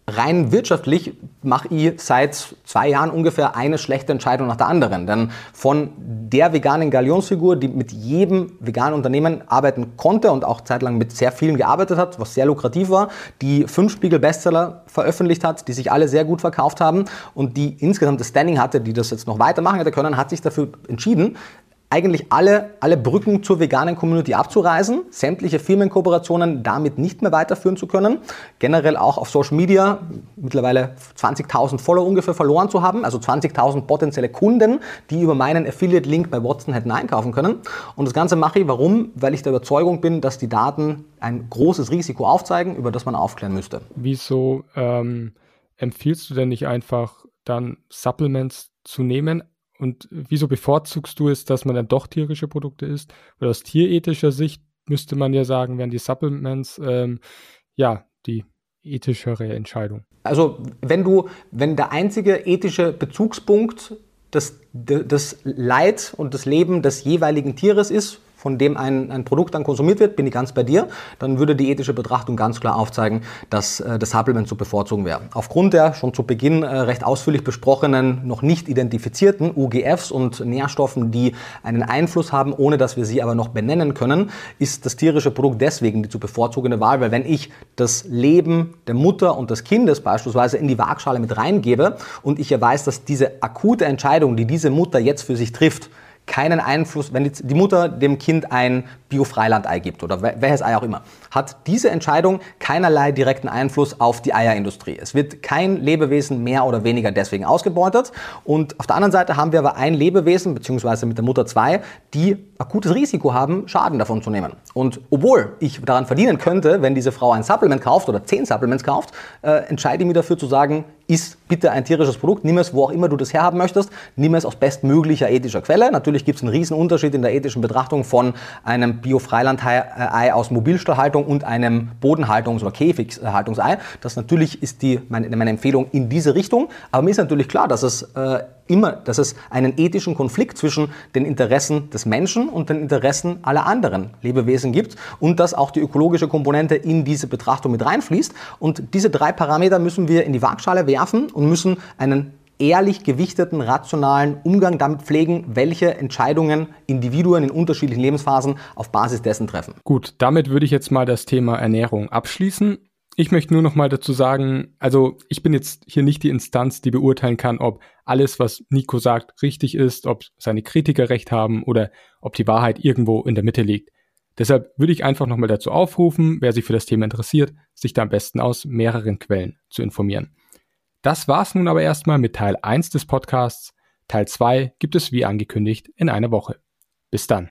Rein wirtschaftlich mache ich seit zwei Jahren ungefähr eine schlechte Entscheidung nach der anderen. Denn von der veganen Galionsfigur, die mit jedem veganen Unternehmen arbeiten konnte und auch zeitlang mit sehr vielen gearbeitet hat, was sehr lukrativ war, die fünf Spiegel-Bestseller veröffentlicht hat, die sich alle sehr gut verkauft haben und die insgesamt das Standing hatte, die das jetzt noch weitermachen hätte können, hat sich dafür entschieden, eigentlich alle, alle Brücken zur veganen Community abzureißen, sämtliche Firmenkooperationen damit nicht mehr weiterführen zu können, generell auch auf Social Media mittlerweile zwanzigtausend Follower ungefähr verloren zu haben, also zwanzigtausend potenzielle Kunden, die über meinen Affiliate-Link bei Watson hätten einkaufen können. Und das Ganze mache ich, warum? Weil ich der Überzeugung bin, dass die Daten ein großes Risiko aufzeigen, über das man aufklären müsste. Wieso ähm, empfiehlst du denn nicht einfach dann Supplements zu nehmen? Und wieso bevorzugst du es, dass man dann doch tierische Produkte isst? Oder aus tierethischer Sicht müsste man ja sagen, wären die Supplements ähm, ja die ethischere Entscheidung. Also wenn du, wenn der einzige ethische Bezugspunkt das, das Leid und das Leben des jeweiligen Tieres ist, von dem ein, ein Produkt dann konsumiert wird, bin ich ganz bei dir, dann würde die ethische Betrachtung ganz klar aufzeigen, dass äh, das Supplement zu bevorzugen wäre. Aufgrund der schon zu Beginn äh, recht ausführlich besprochenen, noch nicht identifizierten U G Fs und Nährstoffen, die einen Einfluss haben, ohne dass wir sie aber noch benennen können, ist das tierische Produkt deswegen die zu bevorzugende Wahl, weil wenn ich das Leben der Mutter und des Kindes beispielsweise in die Waagschale mit reingebe und ich ja weiß, dass diese akute Entscheidung, die diese Mutter jetzt für sich trifft, keinen Einfluss, wenn die Mutter dem Kind ein Bio-Freiland-Ei gibt oder welches Ei auch immer, hat diese Entscheidung keinerlei direkten Einfluss auf die Eierindustrie. Es wird kein Lebewesen mehr oder weniger deswegen ausgebeutet. Und auf der anderen Seite haben wir aber ein Lebewesen, beziehungsweise mit der Mutter zwei, die akutes Risiko haben, Schaden davon zu nehmen. Und obwohl ich daran verdienen könnte, wenn diese Frau ein Supplement kauft oder zehn Supplements kauft, äh, entscheide ich mich dafür zu sagen, iss bitte ein tierisches Produkt, nimm es, wo auch immer du das herhaben möchtest, nimm es aus bestmöglicher ethischer Quelle. Natürlich gibt es einen riesen Unterschied in der ethischen Betrachtung von einem Bio-Freiland-Ei aus Mobilstallhaltung und einem Bodenhaltungs- oder Käfighaltungsei. Das natürlich ist die, meine, meine Empfehlung in diese Richtung, aber mir ist natürlich klar, dass es äh, immer, dass es einen ethischen Konflikt zwischen den Interessen des Menschen und den Interessen aller anderen Lebewesen gibt und dass auch die ökologische Komponente in diese Betrachtung mit reinfließt. Und diese drei Parameter müssen wir in die Waagschale werfen und müssen einen ehrlich gewichteten, rationalen Umgang damit pflegen, welche Entscheidungen Individuen in unterschiedlichen Lebensphasen auf Basis dessen treffen. Gut, damit würde ich jetzt mal das Thema Ernährung abschließen. Ich möchte nur noch mal dazu sagen, also ich bin jetzt hier nicht die Instanz, die beurteilen kann, ob alles, was Nico sagt, richtig ist, ob seine Kritiker recht haben oder ob die Wahrheit irgendwo in der Mitte liegt. Deshalb würde ich einfach noch mal dazu aufrufen, wer sich für das Thema interessiert, sich da am besten aus mehreren Quellen zu informieren. Das war's nun aber erstmal mit Teil eins des Podcasts. Teil zwei gibt es wie angekündigt in einer Woche. Bis dann.